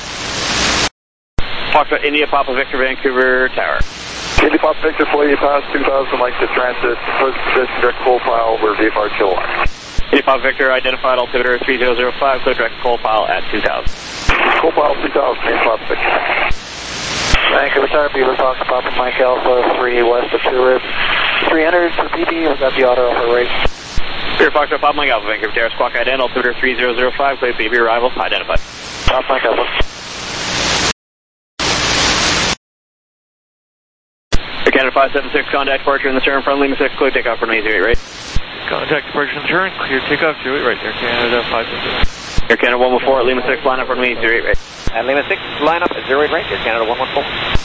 Foxtrot, India, Papa Victor, Vancouver Tower. India, Papa Victor, flight past 2000, like the transit, first position, direct coal pile, over VFR Chill 1. India, Papa Victor, identified, altimeter 3005, clear direct coal pile at 2000. Coal pile 2000, India, Papa Victor. Vancouver Tower, Beaver Fox, Papa Mike Alpha, 3 west of 2 Rib. 300 for BB, we've got the auto offer rate. Beaver Fox, Papa Mike Alpha, Vancouver Tower, squawk ID, altimeter 3005, clear BB arrival, identified. Papa Mike Alpha. Air Canada 576, contact departure in the turn from Lima 6, clear takeoff for 08 right. Contact departure in the turn, clear takeoff 08 right, Air Canada 576. Air Canada 114, Lima 6, line up for 08 right. And Lima 6, line up at 08 right, Air Canada 114.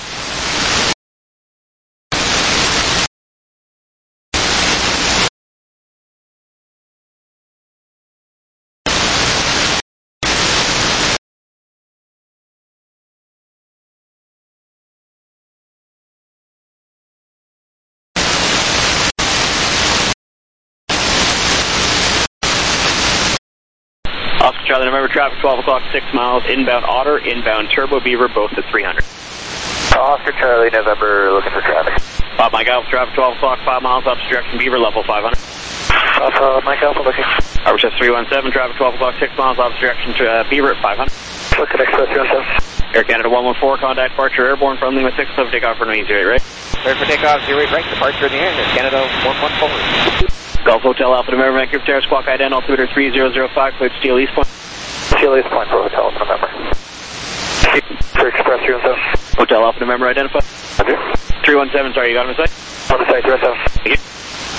Oscar Charlie, November traffic, 12 o'clock, 6 miles, inbound Otter, inbound Turbo Beaver, both at 300. Oscar Charlie, November, looking for traffic. Mike Alpha, traffic, 12 o'clock, 5 miles, opposite direction Beaver, level 500. Mike Alpha, looking. Arbutus 317, traffic, 12 o'clock, 6 miles, opposite direction Beaver at 500. Looking, Express 317. Air Canada 114, contact departure airborne from Lima 6, clear for takeoff for 08 right. Clear for takeoff 08 right, departure in the air, Air Canada 114. Golf Hotel Alpha November, Vancouver Tower, squawk ID, altimeter 3005, cleared Steel East Point. Steel East Point for Hotel Alpha November. For Express 317. Hotel Alpha November, identify. Okay. 317, sorry, you got him in sight? On the site, 317. Thank you.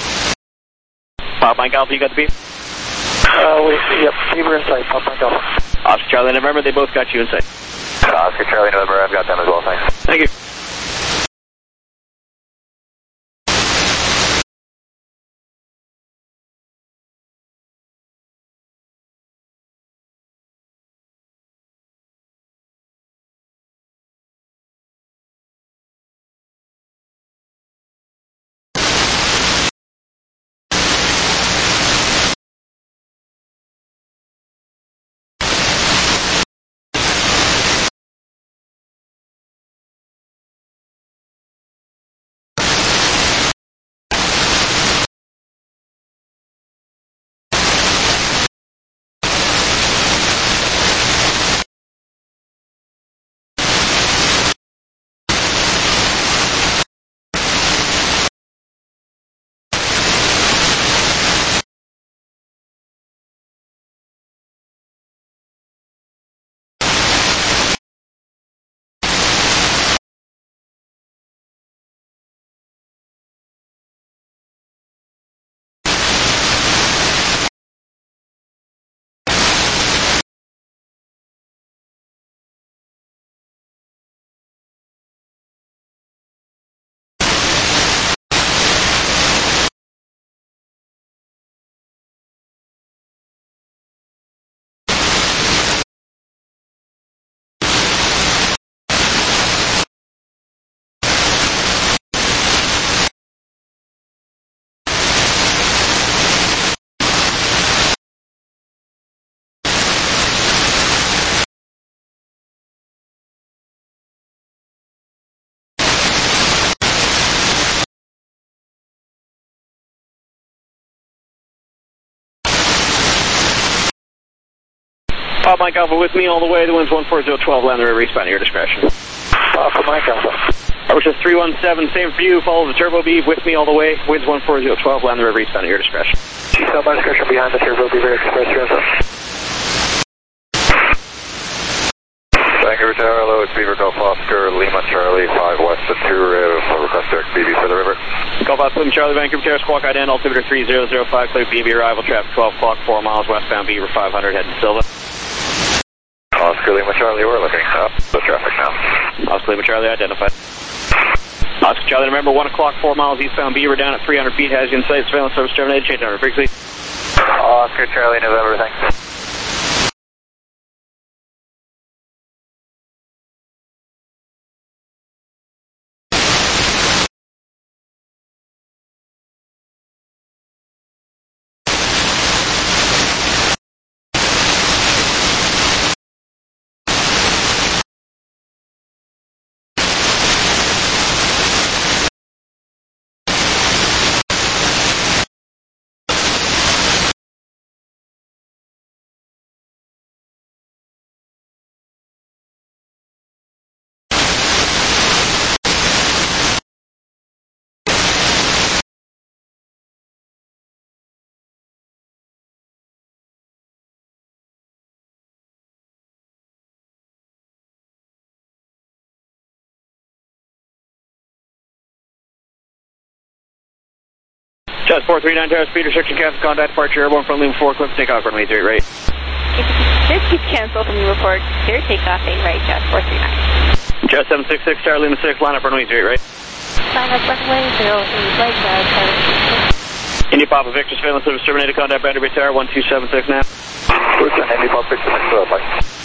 Mike Alpha, you got the beep? Yep, Beaver in sight, Mike Alpha. Oscar Charlie November, they both got you in sight. Oscar Charlie November, I've got them as well, thanks. Thank you. Mike Alpha with me all the way, the wind's 14012, land the river, respond at your discretion. Mike Alpha. Just 317, same for you. Follow the turbo beam with me all the way. Winds 14012, land the river eastbound at your discretion. South by discretion behind the turbo beam, express transit. Vancouver Tower, hello, it's Beaver Golf Oscar, Lima Charlie, 5 west of 2 Riv, request direct BB for the river. Golf Oscar, Lima Charlie, Vancouver Tower, squawk ID, altimeter 3005, clear BB arrival, traffic 12 o'clock, 4 miles westbound, Beaver 500, heading Silva. Oscar, Lima Charlie, we're looking up the traffic now. Oscar, Lima Charlie, identified. Oscar Charlie, remember 1 o'clock, 4 miles eastbound, Beaver down at 300 feet, has you in sight, surveillance service terminated, change number, frequency. Oscar Charlie, November, thanks. Just 439 Tower, speed restriction, cancel contact, departure, airborne from Lima 4, clip, takeoff, runway 38 right. Just keep cancel from Lima 4, clear takeoff, 8 right, just 439. Just 766 Tower, Lima 6, line up, runway 38 right. Line up, runway 08 right, just 766. India Papa Victor, surveillance service terminated, contact Boundary Bay Tower, 1276 now. India Papa Victor, bye.